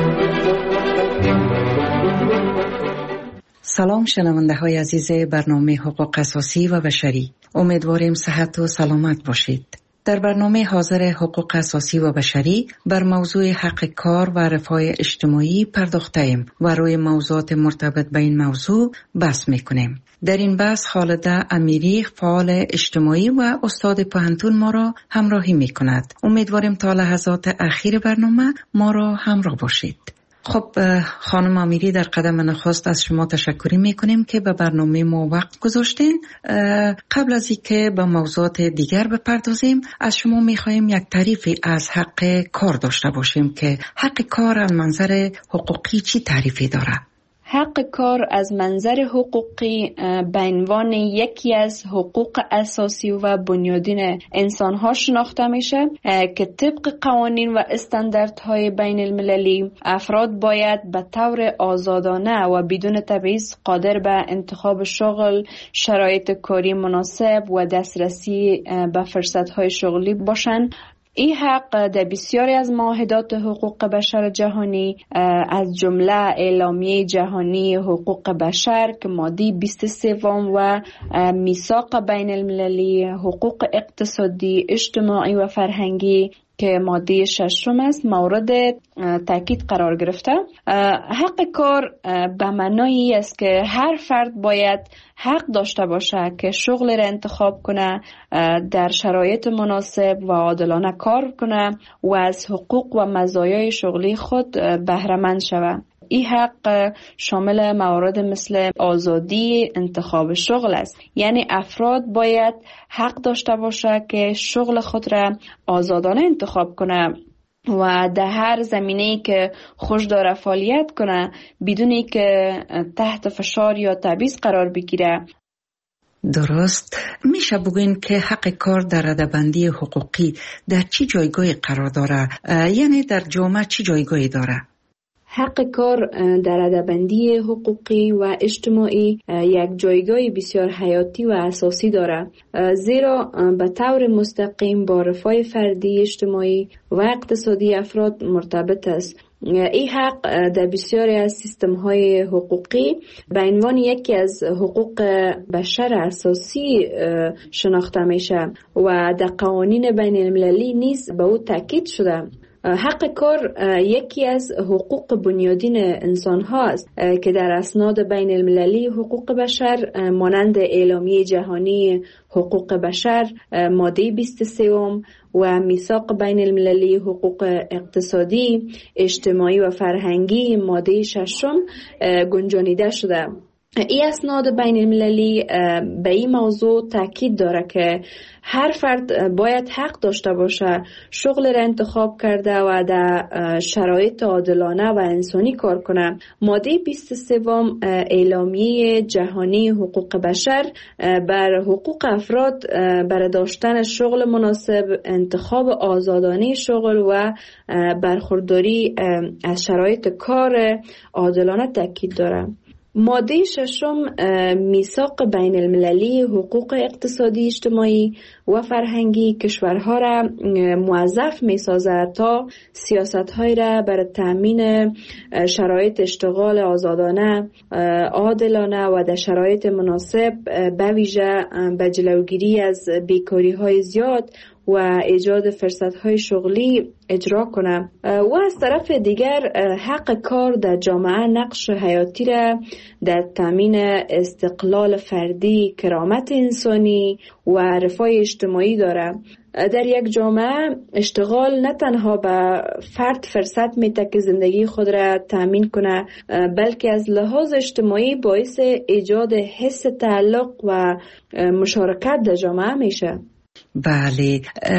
سلام شنونده های عزیز برنامه حقوق اساسی و بشری. امیدواریم صحت و سلامت باشید. در برنامه حاضر حقوق اساسی و بشری بر موضوع حق کار و رفاه اجتماعی پرداخته ایم و روی موضوعات مرتبط به این موضوع بحث میکنیم. در این بحث خالده امیری، فعال اجتماعی و استاد پوهنتون ما را همراهی میکند. امیدواریم تا لحظات اخیر برنامه ما را همراه باشید. خب خانم امیری، در قدم نخست از شما تشکر میکنیم که به برنامه ما وقت گذاشتین. قبل از اینکه به موضوعات دیگر بپردازیم، از شما میخوایم یک تعریفی از حق کار داشته باشیم که حق کار از منظر حقوقی چی تعریفی داره؟ حق کار از منظر حقوقی به عنوان یکی از حقوق اساسی و بنیادین انسان‌ها شناخته میشه که طبق قوانین و استانداردهای بین المللی افراد باید به طور آزادانه و بدون تبعیض قادر به انتخاب شغل، شرایط کاری مناسب و دسترسی به فرصت‌های شغلی باشند. این حق در بسیاری از معاهدات حقوق بشر جهانی از جمله اعلامیه جهانی حقوق بشر که ماده بیست و سه و میثاق بین المللی حقوق اقتصادی، اجتماعی و فرهنگی که ماده ششم است مورد تاکید قرار گرفته. حق کار به معنای است که هر فرد باید حق داشته باشه که شغل را انتخاب کنه، در شرایط مناسب و عادلانه کار کنه و از حقوق و مزایای شغلی خود بهره مند شود. این حق شامل موارد مثل آزادی انتخاب شغل است، یعنی افراد باید حق داشته باشه که شغل خود را آزادانه انتخاب کنه و در هر زمینه‌ای که خوش داره فعالیت کنه بدونی که تحت فشار یا تبعیض قرار بگیره. درست. میشه بگوین که حق کار در رده‌بندی حقوقی در چی جایگاهی قرار داره؟ یعنی در جامعه چی جایگاهی داره؟ حق کار در رده‌بندی حقوقی و اجتماعی یک جایگاه بسیار حیاتی و اساسی دارد، زیرا به طور مستقیم با رفاه فردی، اجتماعی و اقتصادی افراد مرتبط است. این حق در بسیاری از سیستم‌های حقوقی به عنوان یکی از حقوق بشر اساسی شناخته میشه و در قوانین بین المللی نیز به او تاکید شده. حق کار یکی از حقوق بنیادین انسان ها است که در اسناد بین المللی حقوق بشر مانند اعلامیه جهانی حقوق بشر ماده بیست و سه و میثاق بین المللی حقوق اقتصادی، اجتماعی و فرهنگی ماده ششم گنجانیده شده. این اسناد بین المللی به این موضوع تاکید داره که هر فرد باید حق داشته باشه شغل را انتخاب کرده و در شرایط عادلانه و انسانی کار کنه. ماده بیست و سه اعلامیه جهانی حقوق بشر بر حقوق افراد برای داشتن شغل مناسب، انتخاب آزادانه شغل و برخورداری از شرایط کار عادلانه تاکید داره. ماده ششم میثاق بین المللی حقوق اقتصادی، اجتماعی و فرهنگی کشورها را موظف می سازد تا سیاست‌های را برای تأمین شرایط اشتغال آزادانه، عادلانه و در شرایط مناسب به ویژه به جلوگیری از بیکاری‌های زیاد و ایجاد فرصت‌های شغلی اجرا کنه و از طرف دیگر حق کار در جامعه نقش حیاتی را در تامین استقلال فردی، کرامت انسانی و رفاه اجتماعی داره. در یک جامعه اشتغال نه تنها به فرد فرصت میده که زندگی خود را تامین کنه، بلکه از لحاظ اجتماعی باعث ایجاد حس تعلق و مشارکت در جامعه میشه. بله،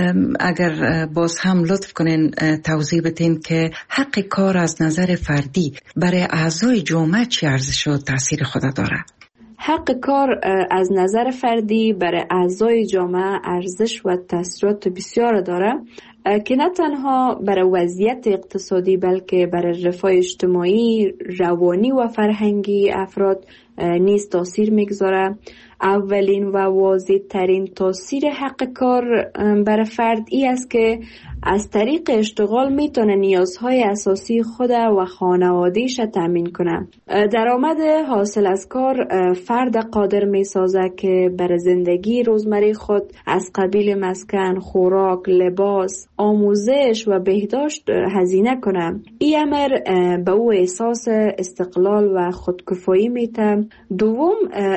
اگر باز هم لطف کنین توضیح بدین که حق کار از نظر فردی برای اعضای جامعه چه ارزش و تاثیر خود داره؟ حق کار از نظر فردی برای اعضای جامعه ارزش و تاثیرات بسیار داره که نه تنها برای وضعیت اقتصادی بلکه برای رفاه اجتماعی، روانی و فرهنگی افراد نیز تاثیر میگذاره. اولین و واضح ترین تاثیر حق کار برای فرد ای است که از طریق اشتغال میتونه نیازهای اساسی خود و خانواده‌اش تامین کنه. درآمد حاصل از کار فرد قادر میسازه که برای زندگی روزمره خود از قبیل مسکن، خوراک، لباس، آموزش و بهداشت هزینه کنه. این امر به او احساس استقلال و خودکفایی میده. دوم،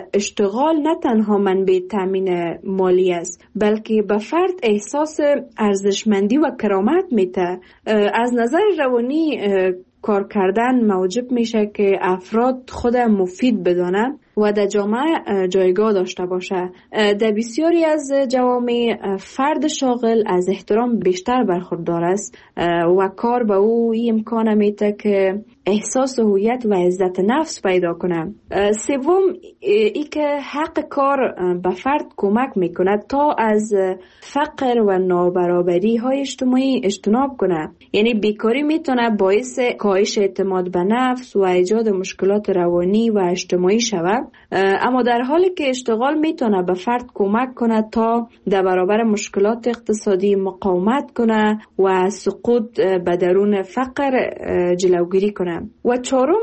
اشتغال نه تنها منبع تامین مالی است بلکه به فرد احساس ارزشمندی و کرامت میده. از نظر روانی کار کردن موجب میشه که افراد خود مفید بدانن و در جامعه جایگاه داشته باشه. در بسیاری از جوامع فرد شاغل از احترام بیشتر برخوردار است و کار به او این امکان میده که احساس هویت و عزت نفس پیدا کنه. سوم، ای که حق کار به فرد کمک میکنه تا از فقر و نابرابری های اجتماعی اجتناب کنه. یعنی بیکاری میتونه باعث کاهش اعتماد به نفس و ایجاد مشکلات روانی و اجتماعی شود، اما در حالی که اشتغال میتونه به فرد کمک کنه تا در برابر مشکلات اقتصادی مقاومت کنه و سقوط به درون فقر جلوگیری کنه. و چهارم،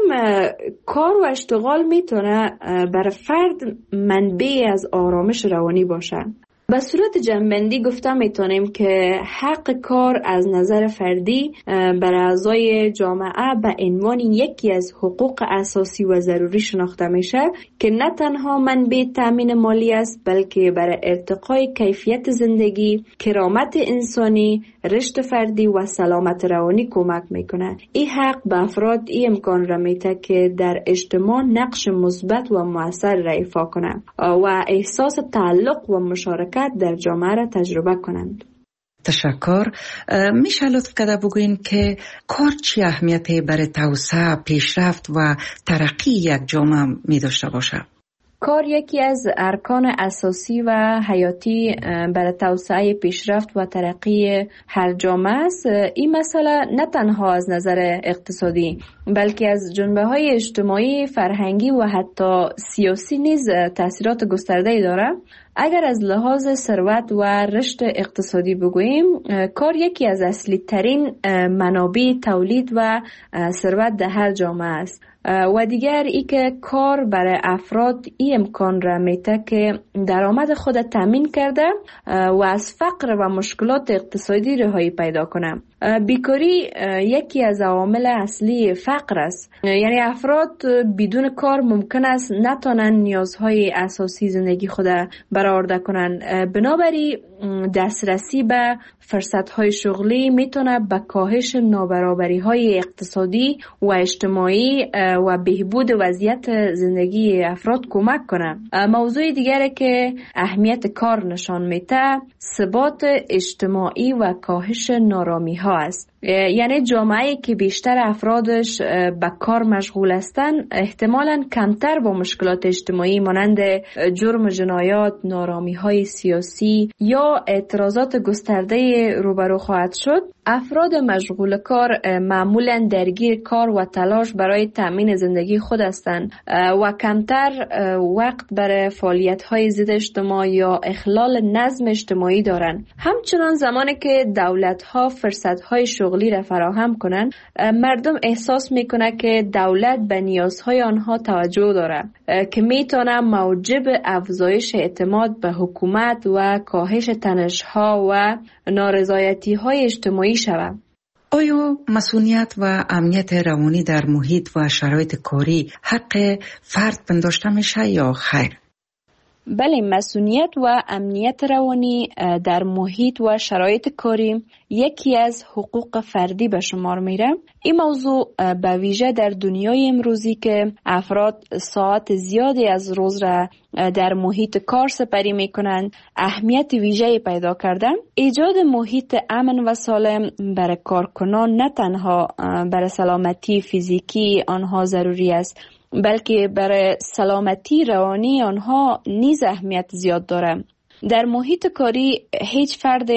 کار و اشتغال میتونه برای فرد منبع از آرامش روانی باشه. به صورت جمع‌بندی گفته میتونیم که حق کار از نظر فردی برای اعضای جامعه به عنوان یکی از حقوق اساسی و ضروری شناخته میشه که نه تنها منبع تامین مالی است بلکه برای ارتقای کیفیت زندگی، کرامت انسانی، رشد فردی و سلامت روانی کمک میکنه. این حق به افراد این امکان را میده که در اجتماع نقش مثبت و مؤثر را ایفا کنند و احساس تعلق و مشارکت در جامعه را تجربه کنند. تشکر. میشه لطف کرده بگوین که کار چی اهمیتی برای توسعه، پیشرفت و ترقی یک جامعه می داشته باشه؟ کار یکی از ارکان اساسی و حیاتی برای توسعه، پیشرفت و ترقی هر جامعه است. این مسئله نه تنها از نظر اقتصادی بلکه از جنبه‌های اجتماعی، فرهنگی و حتی سیاسی نیز تاثیرات گسترده‌ای دارد. اگر از لحاظ ثروت و رشد اقتصادی بگوییم، کار یکی از اصلی ترین منابع تولید و ثروت در هر جامعه است. و دیگر ای که کار برای افراد این امکان را میده که درآمد خود تامین کرده و از فقر و مشکلات اقتصادی رهایی پیدا کنه. بیکاری یکی از عوامل اصلی فقر است. یعنی افراد بدون کار ممکن است نتونن نیازهای اساسی زندگی خود برآورده کنن. بنابراین دسترسی به فرصت‌های شغلی میتونه به کاهش نابرابری‌های اقتصادی و اجتماعی و بهبود وضعیت زندگی افراد کمک کنه. موضوع دیگری که اهمیت کار نشان میده ثبات اجتماعی و کاهش نارامی‌ها است. یعنی جامعه‌ای که بیشتر افرادش به کار مشغول هستند احتمالاً کمتر با مشکلات اجتماعی مانند جرم و جنایات، نارامی‌های سیاسی یا اعتراضات گسترده روبرو خواهد شد. افراد مشغول کار معمولا درگیر کار و تلاش برای تأمین زندگی خود هستند و کمتر وقت برای فعالیت‌های ضد اجتماع یا اخلال نظم اجتماعی دارند. همچنان زمانی که دولت‌ها فرصت‌های شغلی را فراهم کنند، مردم احساس می‌کنند که دولت به نیازهای آنها توجه دارد که می‌تواند موجب افزایش اعتماد به حکومت و کاهش تنش‌ها و نارضایتی‌های اجتماعی شود. آیا مسئولیت و امنیت روانی در محیط و شرایط کاری حق فرد پنداشته میشه یا خیر؟ بله، مسئولیت و امنیت روانی در محیط و شرایط کاری یکی از حقوق فردی به شمار میره. این موضوع به ویژه در دنیای امروزی که افراد ساعت زیادی از روز را در محیط کار سپری میکنند اهمیت ویژه‌ای پیدا کرده. ایجاد محیط امن و سالم برای کارکنان نه تنها برای سلامتی فیزیکی آنها ضروری است، بلکه برای سلامتی روانی آنها نیز اهمیت زیاد دارد. در محیط کاری هیچ فرد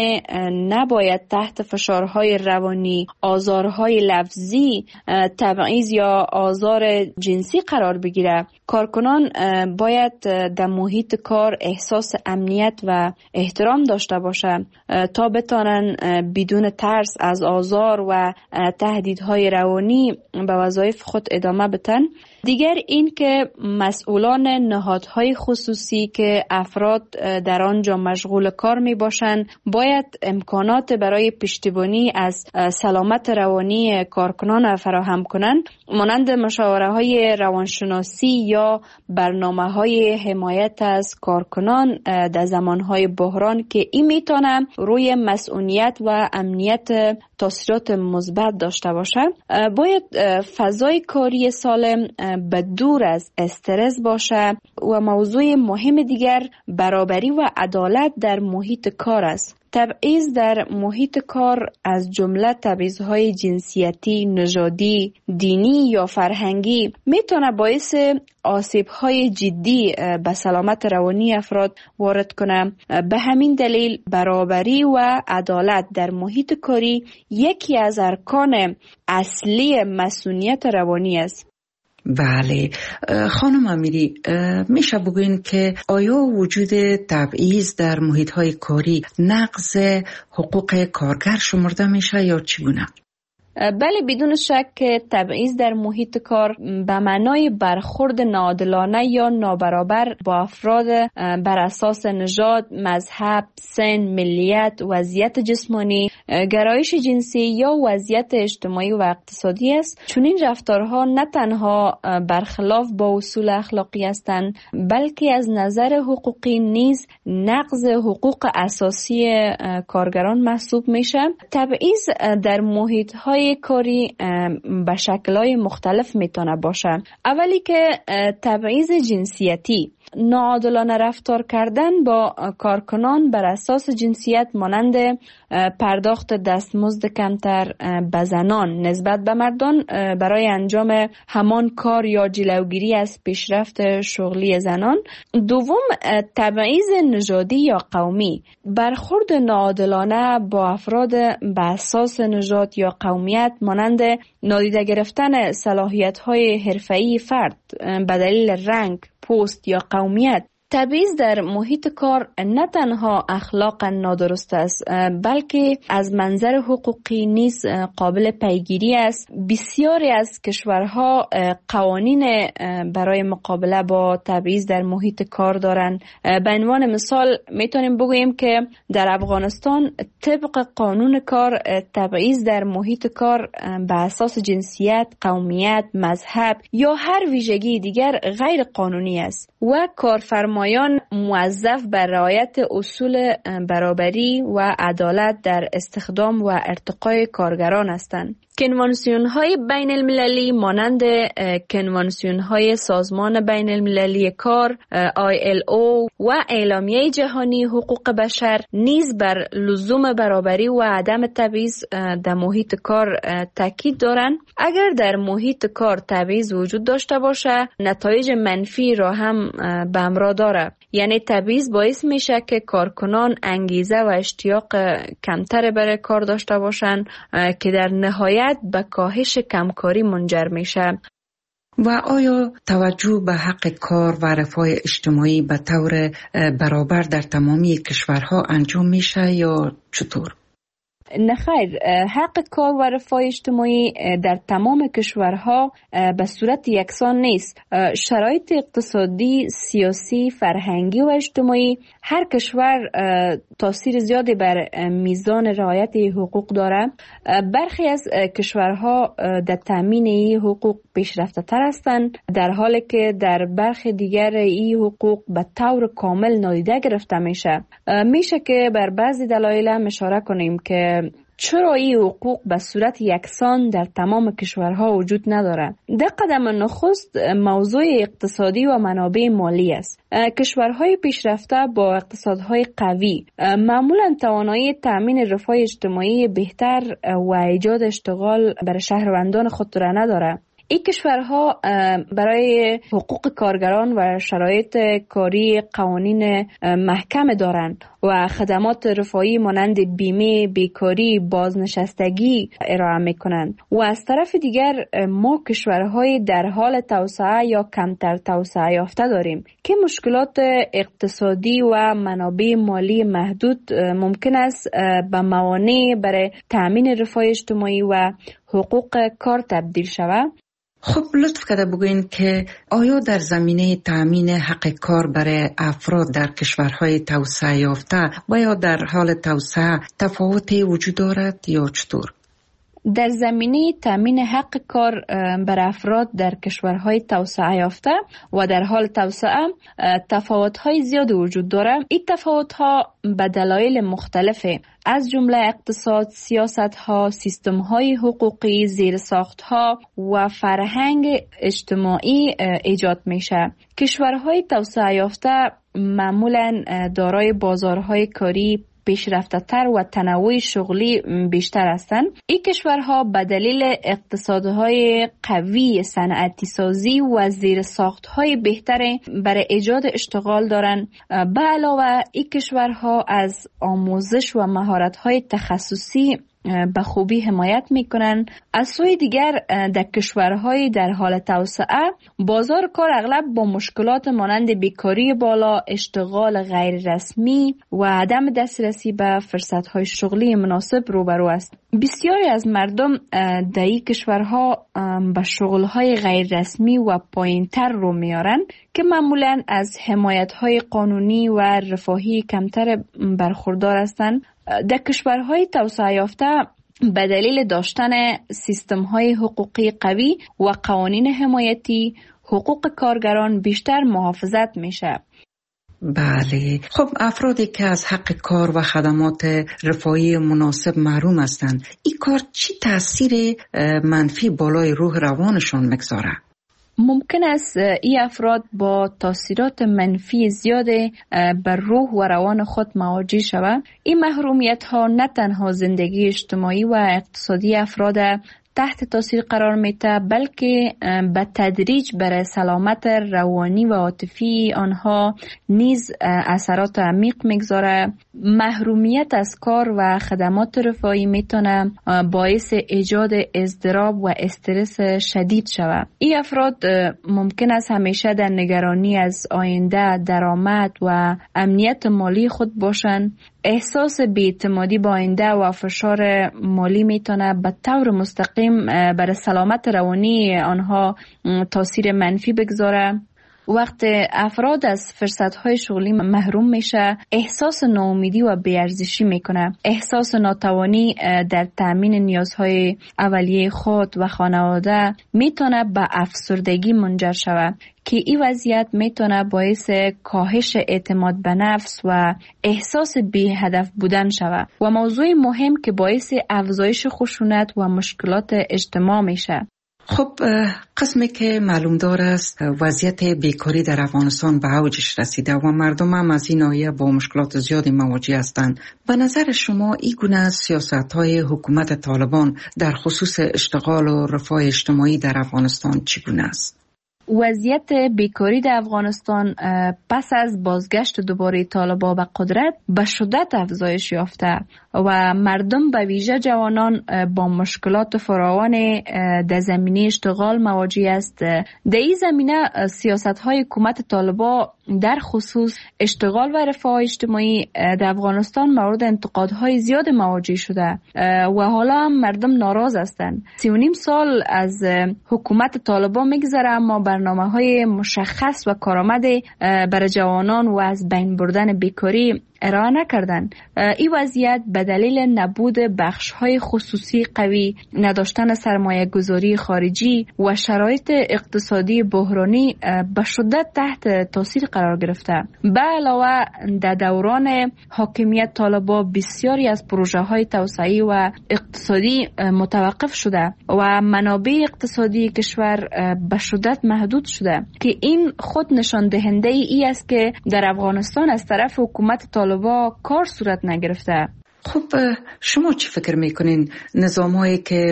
نباید تحت فشارهای روانی، آزارهای لفظی، تبعیض یا آزار جنسی قرار بگیرد. کارکنان باید در محیط کار احساس امنیت و احترام داشته باشند تا بتوانند بدون ترس از آزار و تهدیدهای روانی به وظایف خود ادامه بدن. دیگر این که مسئولان نهادهای خصوصی که افراد در آنجا مشغول کار می باشند باید امکانات برای پشتیبانی از سلامت روانی کارکنان فراهم کنند، مانند مشاوره های روانشناسی یا برنامه های حمایت از کارکنان در زمانهای بحران که این میتونه روی مسئولیت و امنیت تاثیرات مثبت داشته باشه. باید فضای کاری سالم به دور از استرس باشه و موضوع مهم دیگر برابری و عدالت در محیط کار است. تبعیض در محیط کار از جمله تبعیض‌های جنسیتی، نژادی، دینی یا فرهنگی میتونه باعث آسیب‌های جدی به سلامت روانی افراد وارد کنه. به همین دلیل برابری و عدالت در محیط کاری یکی از ارکان اصلی مسئولیت روانی است. بله خانم امیری، میشه بگوین که آیا وجود تبعیض در محیط‌های کاری نقض حقوق کارگر شمرده میشه یا چگونه؟ بله، بدون شک که تبعیض در محیط کار به معنای برخورد ناعادلانه یا نابرابر با افراد بر اساس نژاد، مذهب، سن، ملیت، وضعیت جسمانی، گرایش جنسی یا وضعیت اجتماعی و اقتصادی است. چون این رفتارها نه تنها برخلاف با اصول اخلاقی هستند، بلکه از نظر حقوقی نیز نقض حقوق اساسی کارگران محسوب میشه. تبعیض در محیط‌های کاری به شکل‌های مختلف میتونه باشه. اولی که تبعیض جنسیتی، ناعادلانه رفتار کردن با کارکنان بر اساس جنسیت مانند پرداخت دستمزد کمتر به زنان نسبت به مردان برای انجام همان کار یا جلوگیری از پیشرفت شغلی زنان. دوم، تبعیض نژادی یا قومی، برخورد ناعادلانه با افراد به اساس نژاد یا قومیت مانند نادیده گرفتن صلاحیت‌های حرفه‌ای فرد به دلیل رنگ، پوست یا قومیت. تبعیض در محیط کار نه تنها اخلاقا نادرست است، بلکه از منظر حقوقی نیز قابل پیگیری است. بسیاری از کشورها قوانین برای مقابله با تبعیض در محیط کار دارند. به عنوان مثال میتونیم بگوییم که در افغانستان طبق قانون کار تبعیض در محیط کار به اساس جنسیت، قومیت، مذهب یا هر ویژگی دیگر غیر قانونی است و کارفرما مایان موظف بر رعایت اصول برابری و عدالت در استخدام و ارتقای کارگران هستند. کنوانسیون های بین المللی مانند کنوانسیون های سازمان بین المللی کار آی ال او و اعلامیه جهانی حقوق بشر نیز بر لزوم برابری و عدم تبعیض در محیط کار تاکید دارند. اگر در محیط کار تبعیض وجود داشته باشه، نتایج منفی را هم به همراه داره. یعنی تبعیض باعث میشه که کارکنان انگیزه و اشتیاق کمتر برای کار داشته باشن که در نهایت به کاهش کمکاری منجر میشه. و آیا توجه به حق کار و رفاه اجتماعی به طور برابر در تمامی کشورها انجام میشه یا چطور؟ نه خیر، حق کار و رفاه اجتماعی در تمام کشورها به صورت یکسان نیست. شرایط اقتصادی، سیاسی، فرهنگی و اجتماعی هر کشور تاثیر زیادی بر میزان رعایت حقوق داره. برخی از کشورها در تامین این حقوق پیشرفته تر هستند، در حالی که در برخی دیگر این حقوق به طور کامل نادیده گرفته میشه. میشه که بر بعضی دلایل هم اشاره کنیم که چرا این حقوق به صورت یکسان در تمام کشورها وجود نداره. در قدم نخست موضوع اقتصادی و منابع مالی است. کشورهای پیشرفته با اقتصادهای قوی معمولا توانایی تأمین رفاه اجتماعی بهتر و ایجاد اشتغال برای شهروندان خود را نداره. این کشورها برای حقوق کارگران و شرایط کاری قوانین محکم دارند و خدمات رفاهی مانند بیمه، بیکاری، بازنشستگی ارائه میکنند. و از طرف دیگر ما کشورهای در حال توسعه یا کمتر توسعه یافته داریم که مشکلات اقتصادی و منابع مالی محدود ممکن است به موانع برای تأمین رفاه اجتماعی و حقوق کار تبدیل شود. خب لطف کرده بگوین که آیا در زمینه تأمین حق کار برای افراد در کشورهای توسعه یافته و یا در حال توسعه تفاوتی وجود دارد یا چطور؟ در زمینه تأمین حق کار بر افراد در کشورهای توسعه یافته و در حال توسعه تفاوت‌های زیادی وجود دارد. این تفاوت‌ها به دلایل مختلفه، از جمله اقتصاد، سیاست‌ها، سیستم‌های حقوقی، زیرساخت‌ها و فرهنگ اجتماعی ایجاد میشه. کشورهای توسعه یافته معمولاً دارای بازارهای کاری پیشرفته تر و تنوع شغلی بیشتر هستند. این کشورها به دلیل اقتصادهای قوی، صنعتی سازی و زیرساختهای بهتر برای ایجاد اشتغال دارند. به علاوه این کشورها از آموزش و مهارت‌های تخصصی به خوبی حمایت میکنن. از سوی دیگر در کشورهای در حال توسعه بازار کار اغلب با مشکلات مانند بیکاری بالا، اشتغال غیر رسمی و عدم دسترسی به فرصتهای شغلی مناسب روبرو است. بسیاری از مردم در این کشورها به شغلهای غیر رسمی و پایینتر رو میارن که معمولاً از حمایتهای قانونی و رفاهی کمتر برخوردار هستند. در کشورهای توسعه یافته به دلیل داشتن سیستم‌های حقوقی قوی و قوانین حمایتی، حقوق کارگران بیشتر محافظت میشه. بله، خب افرادی که از حق کار و خدمات رفاهی مناسب محروم هستند، این کار چی تأثیر منفی بالای روح روانشان میگذاره؟ ممکن است این افراد با تاثیرات منفی زیاد بر روح و روان خود مواجه شوند. این محرومیت ها نه تنها زندگی اجتماعی و اقتصادی افراد تحت تاثیر قرار میده، بلکه به تدریج برای سلامت روانی و عاطفی آنها نیز اثرات عمیق میگذاره. محرومیت از کار و خدمات رفاهی میتونه باعث ایجاد اضطراب و استرس شدید شود. این افراد ممکن است همیشه در نگرانی از آینده، درآمد و امنیت مالی خود باشند. احساس بی‌اعتمادی با آینده و فشار مالی میتونه به طور مستقیم بر سلامت روانی آنها تاثیر منفی بگذاره. وقت افراد از فرصت‌های شغلی محروم میشه، احساس ناامیدی و بی‌ارزشی میکنه. احساس ناتوانی در تأمین نیازهای اولیه خود و خانواده میتونه به افسردگی منجر شود که این وضعیت میتونه باعث کاهش اعتماد به نفس و احساس بی هدف بودن شود و موضوع مهم که باعث افزایش خشونت و مشکلات اجتماع میشه. خب قسمی که معلوم دار است وضعیت بیکاری در افغانستان به اوجش رسیده و مردم هم از این ناحیه با مشکلات زیادی مواجه هستند. به نظر شما این گونه سیاست‌های حکومت طالبان در خصوص اشتغال و رفاه اجتماعی در افغانستان چگونه است؟ وضعیت بیکاری در افغانستان پس از بازگشت دوباره طالبان به قدرت به شدت افزایش یافته و مردم به ویژه جوانان با مشکلات فراوان در زمینه اشتغال مواجه است. در این زمینه سیاست‌های حکومت طالبان در خصوص اشتغال و رفاه اجتماعی در افغانستان مورد انتقادهای زیاد مواجه شده و حالا هم مردم ناراض هستند. سی و نیم سال از حکومت طالبان میگذره اما برنامه‌های مشخص و کارآمد برای جوانان و از بین بردن بیکاری ارائه نکردن. این وضعیت به دلیل نبود بخش‌های خصوصی قوی، نداشتن سرمایه گذاری خارجی و شرایط اقتصادی بحرانی به شدت تحت تاثیر قرار گرفته. به علاوه در دوران حاکمیت طالبان بسیاری از پروژه‌های توسعه‌ای و اقتصادی متوقف شده و منابع اقتصادی کشور به شدت محدود شده که این خود نشان دهنده ای است که در افغانستان از طرف حکومت طالبان با کار صورت نگرفته. خب شما چی فکر میکنین نظامایی که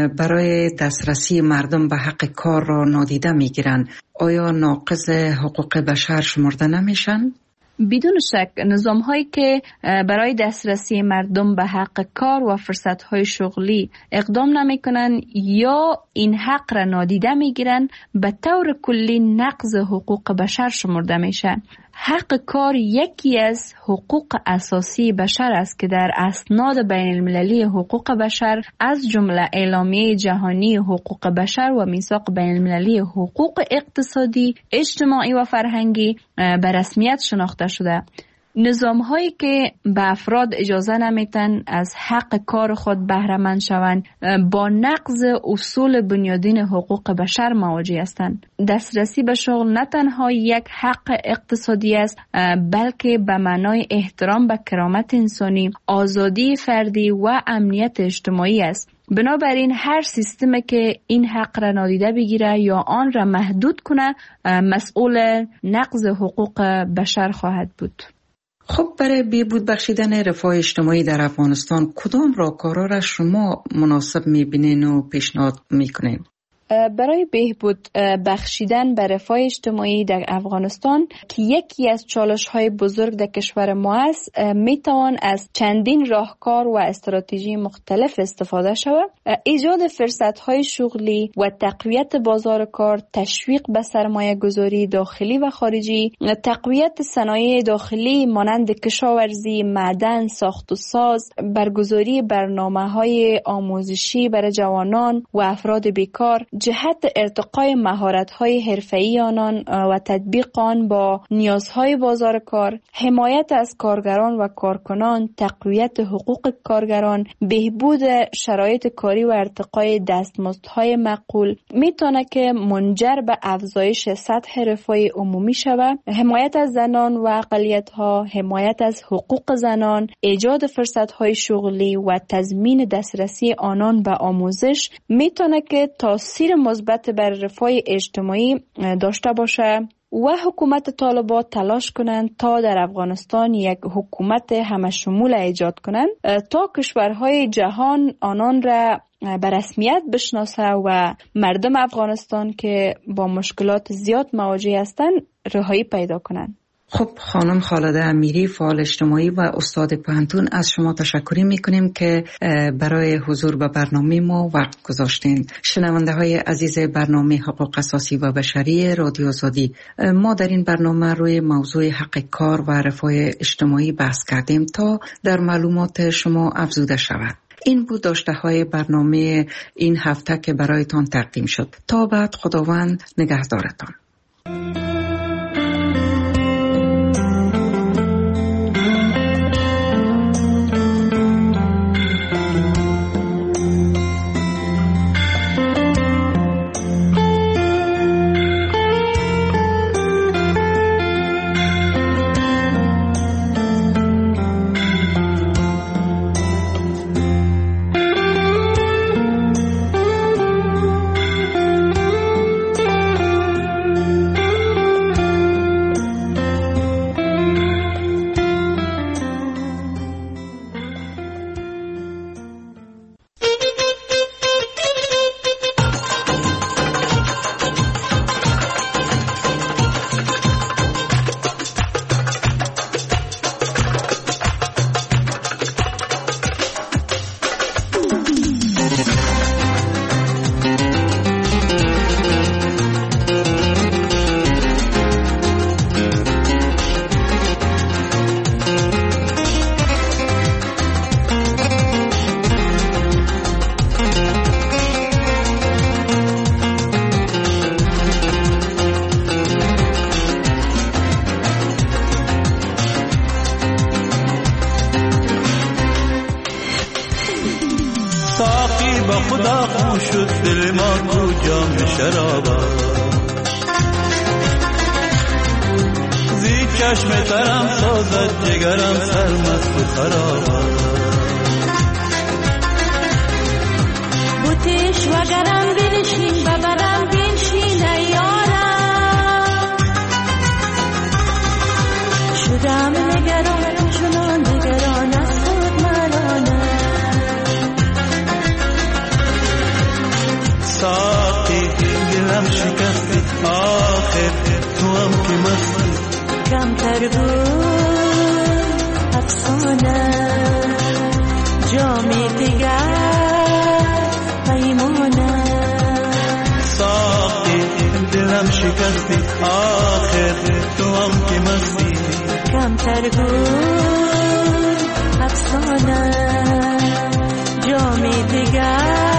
برای دسترسی مردم به حق کار را نادیده میگیرن آیا ناقض حقوق بشر شمرده نمیشن؟ بدون شک نظام هایی که برای دسترسی مردم به حق کار و فرصت های شغلی اقدام نمی کنن یا این حق را نادیده می گیرن به طور کلی نقض حقوق بشر شمرده میشه. حق کار یکی از حقوق اساسی بشر است که در اسناد بین المللی حقوق بشر از جمله اعلامیه جهانی حقوق بشر و میثاق بین المللی حقوق اقتصادی، اجتماعی و فرهنگی به رسمیت شناخته شده. نظام هایی که به افراد اجازه نمیتن از حق کار خود بهره مند شوند با نقض اصول بنیادین حقوق بشر مواجه هستند. دسترسی به شغل نه تنها یک حق اقتصادی است بلکه به معنای احترام به کرامت انسانی، آزادی فردی و امنیت اجتماعی است. بنابراین هر سیستمی که این حق را نادیده بگیره یا آن را محدود کنه مسئول نقض حقوق بشر خواهد بود. خب برای بهبود بخشیدن رفاه اجتماعی در افغانستان کدام راهکارها را شما مناسب می‌بینین و پیشنهاد می‌کنین؟ برای بهبود بخشیدن به رفاه اجتماعی در افغانستان که یکی از چالش‌های بزرگ در کشور ما است میتوان از چندین راهکار و استراتژی مختلف استفاده شود. ایجاد فرصت‌های شغلی و تقویت بازار کار، تشویق به سرمایه گذاری داخلی و خارجی، تقویت صنایع داخلی مانند کشاورزی، معدن، ساخت و ساز، برگزاری برنامه‌های آموزشی برای جوانان و افراد بیکار، جهت ارتقای مهارت‌های حرفه‌ای آنان و تطبیق آن با نیازهای بازار کار، حمایت از کارگران و کارکنان، تقویت حقوق کارگران، بهبود شرایط کاری و ارتقای دستمزدهای معقول میتونه که منجر به افزایش سطح رفاه عمومی شود. حمایت از زنان و اقلیت‌ها، حمایت از حقوق زنان، ایجاد فرصت‌های شغلی و تضمین دسترسی آنان به آموزش میتونه که تاثیر مثبت بر رفاه اجتماعی داشته باشه و حکومت طالبان تلاش کنند تا در افغانستان یک حکومت همشمول ایجاد کنند تا کشورهای جهان آنان را به رسمیت بشناسه و مردم افغانستان که با مشکلات زیاد مواجه هستند رهایی پیدا کنند. خب خانم خالده امیری فعال اجتماعی و استاد پوهنتون از شما تشکر میکنیم که برای حضور به برنامه ما وقت گذاشتین. شنونده های عزیز برنامه حقوق اساسی و بشری رادیو آزادی، ما در این برنامه روی موضوع حق کار و رفاه اجتماعی بحث کردیم تا در معلومات شما افزوده شود. این بود داشته های برنامه این هفته که برایتان تقدیم شد. تا بعد خداوند نگهدارتان. ساقی با خدا خون شد دل ما کو جام شرابا زی چشم ترم سازد جگرم سرمست و خرابا بوتش و گرم بنشین ببرم بنشین ایارم شدم نگران چنان نگران از خود مرانم ساقی دلم شکستی آخر تو هم که مستی کم تر بود افسانه جامی دیگر پیمانه ساقی دلم شکستی آخر تو هم که مستی کم تر بود افسانه جامی دیگر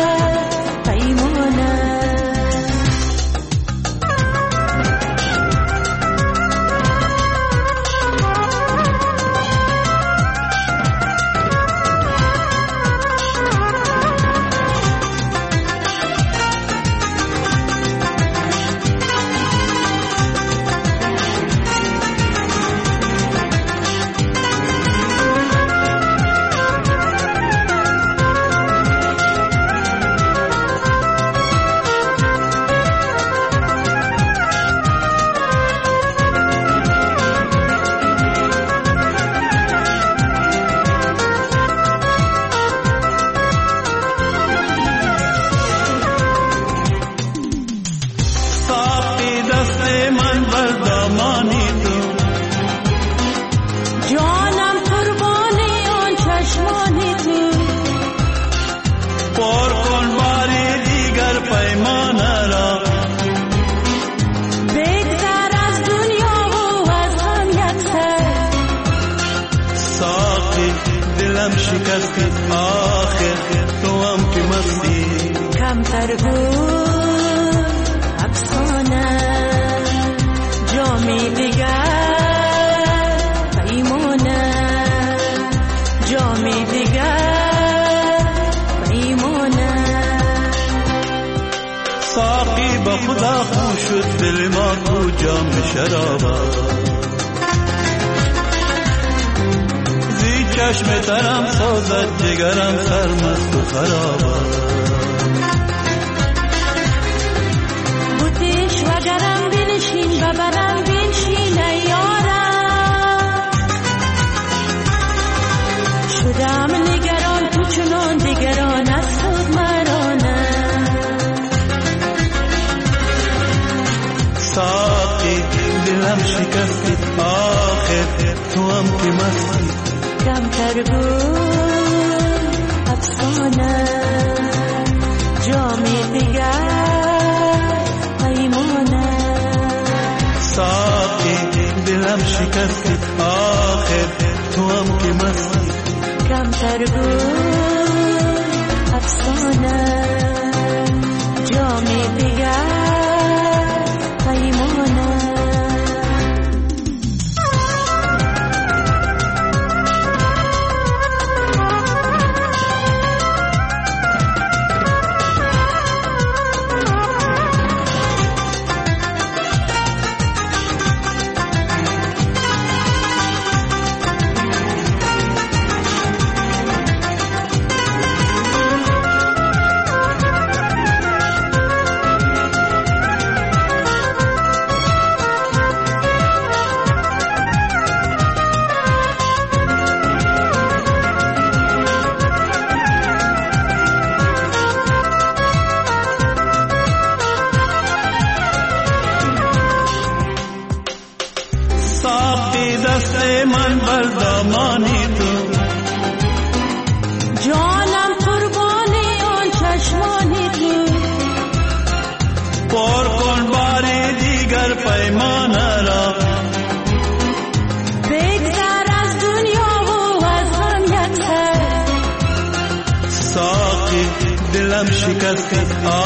دلم شکستی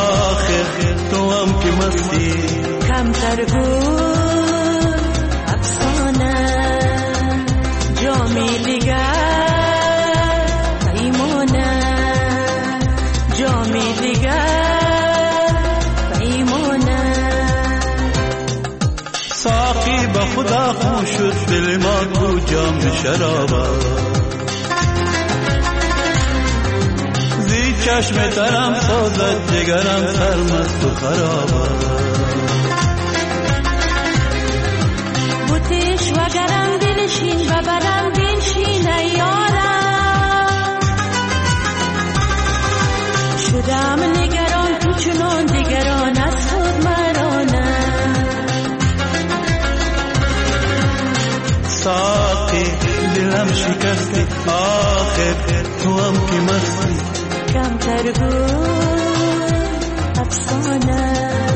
آخر تو هم که مستی کم تر بود افسانه جامی دیگر پیمانه خدا خون شد دل ما تو جام شرابا زی چشم ترم سازد جگرم سرمست و خرابا بوتش و گرم دلشین و برم بنشین ایارم شدم نگران تو چنان دیگران از خود مرانم ساقی دلم شکستی آخر تو هم که مستی کم تر بود افسانه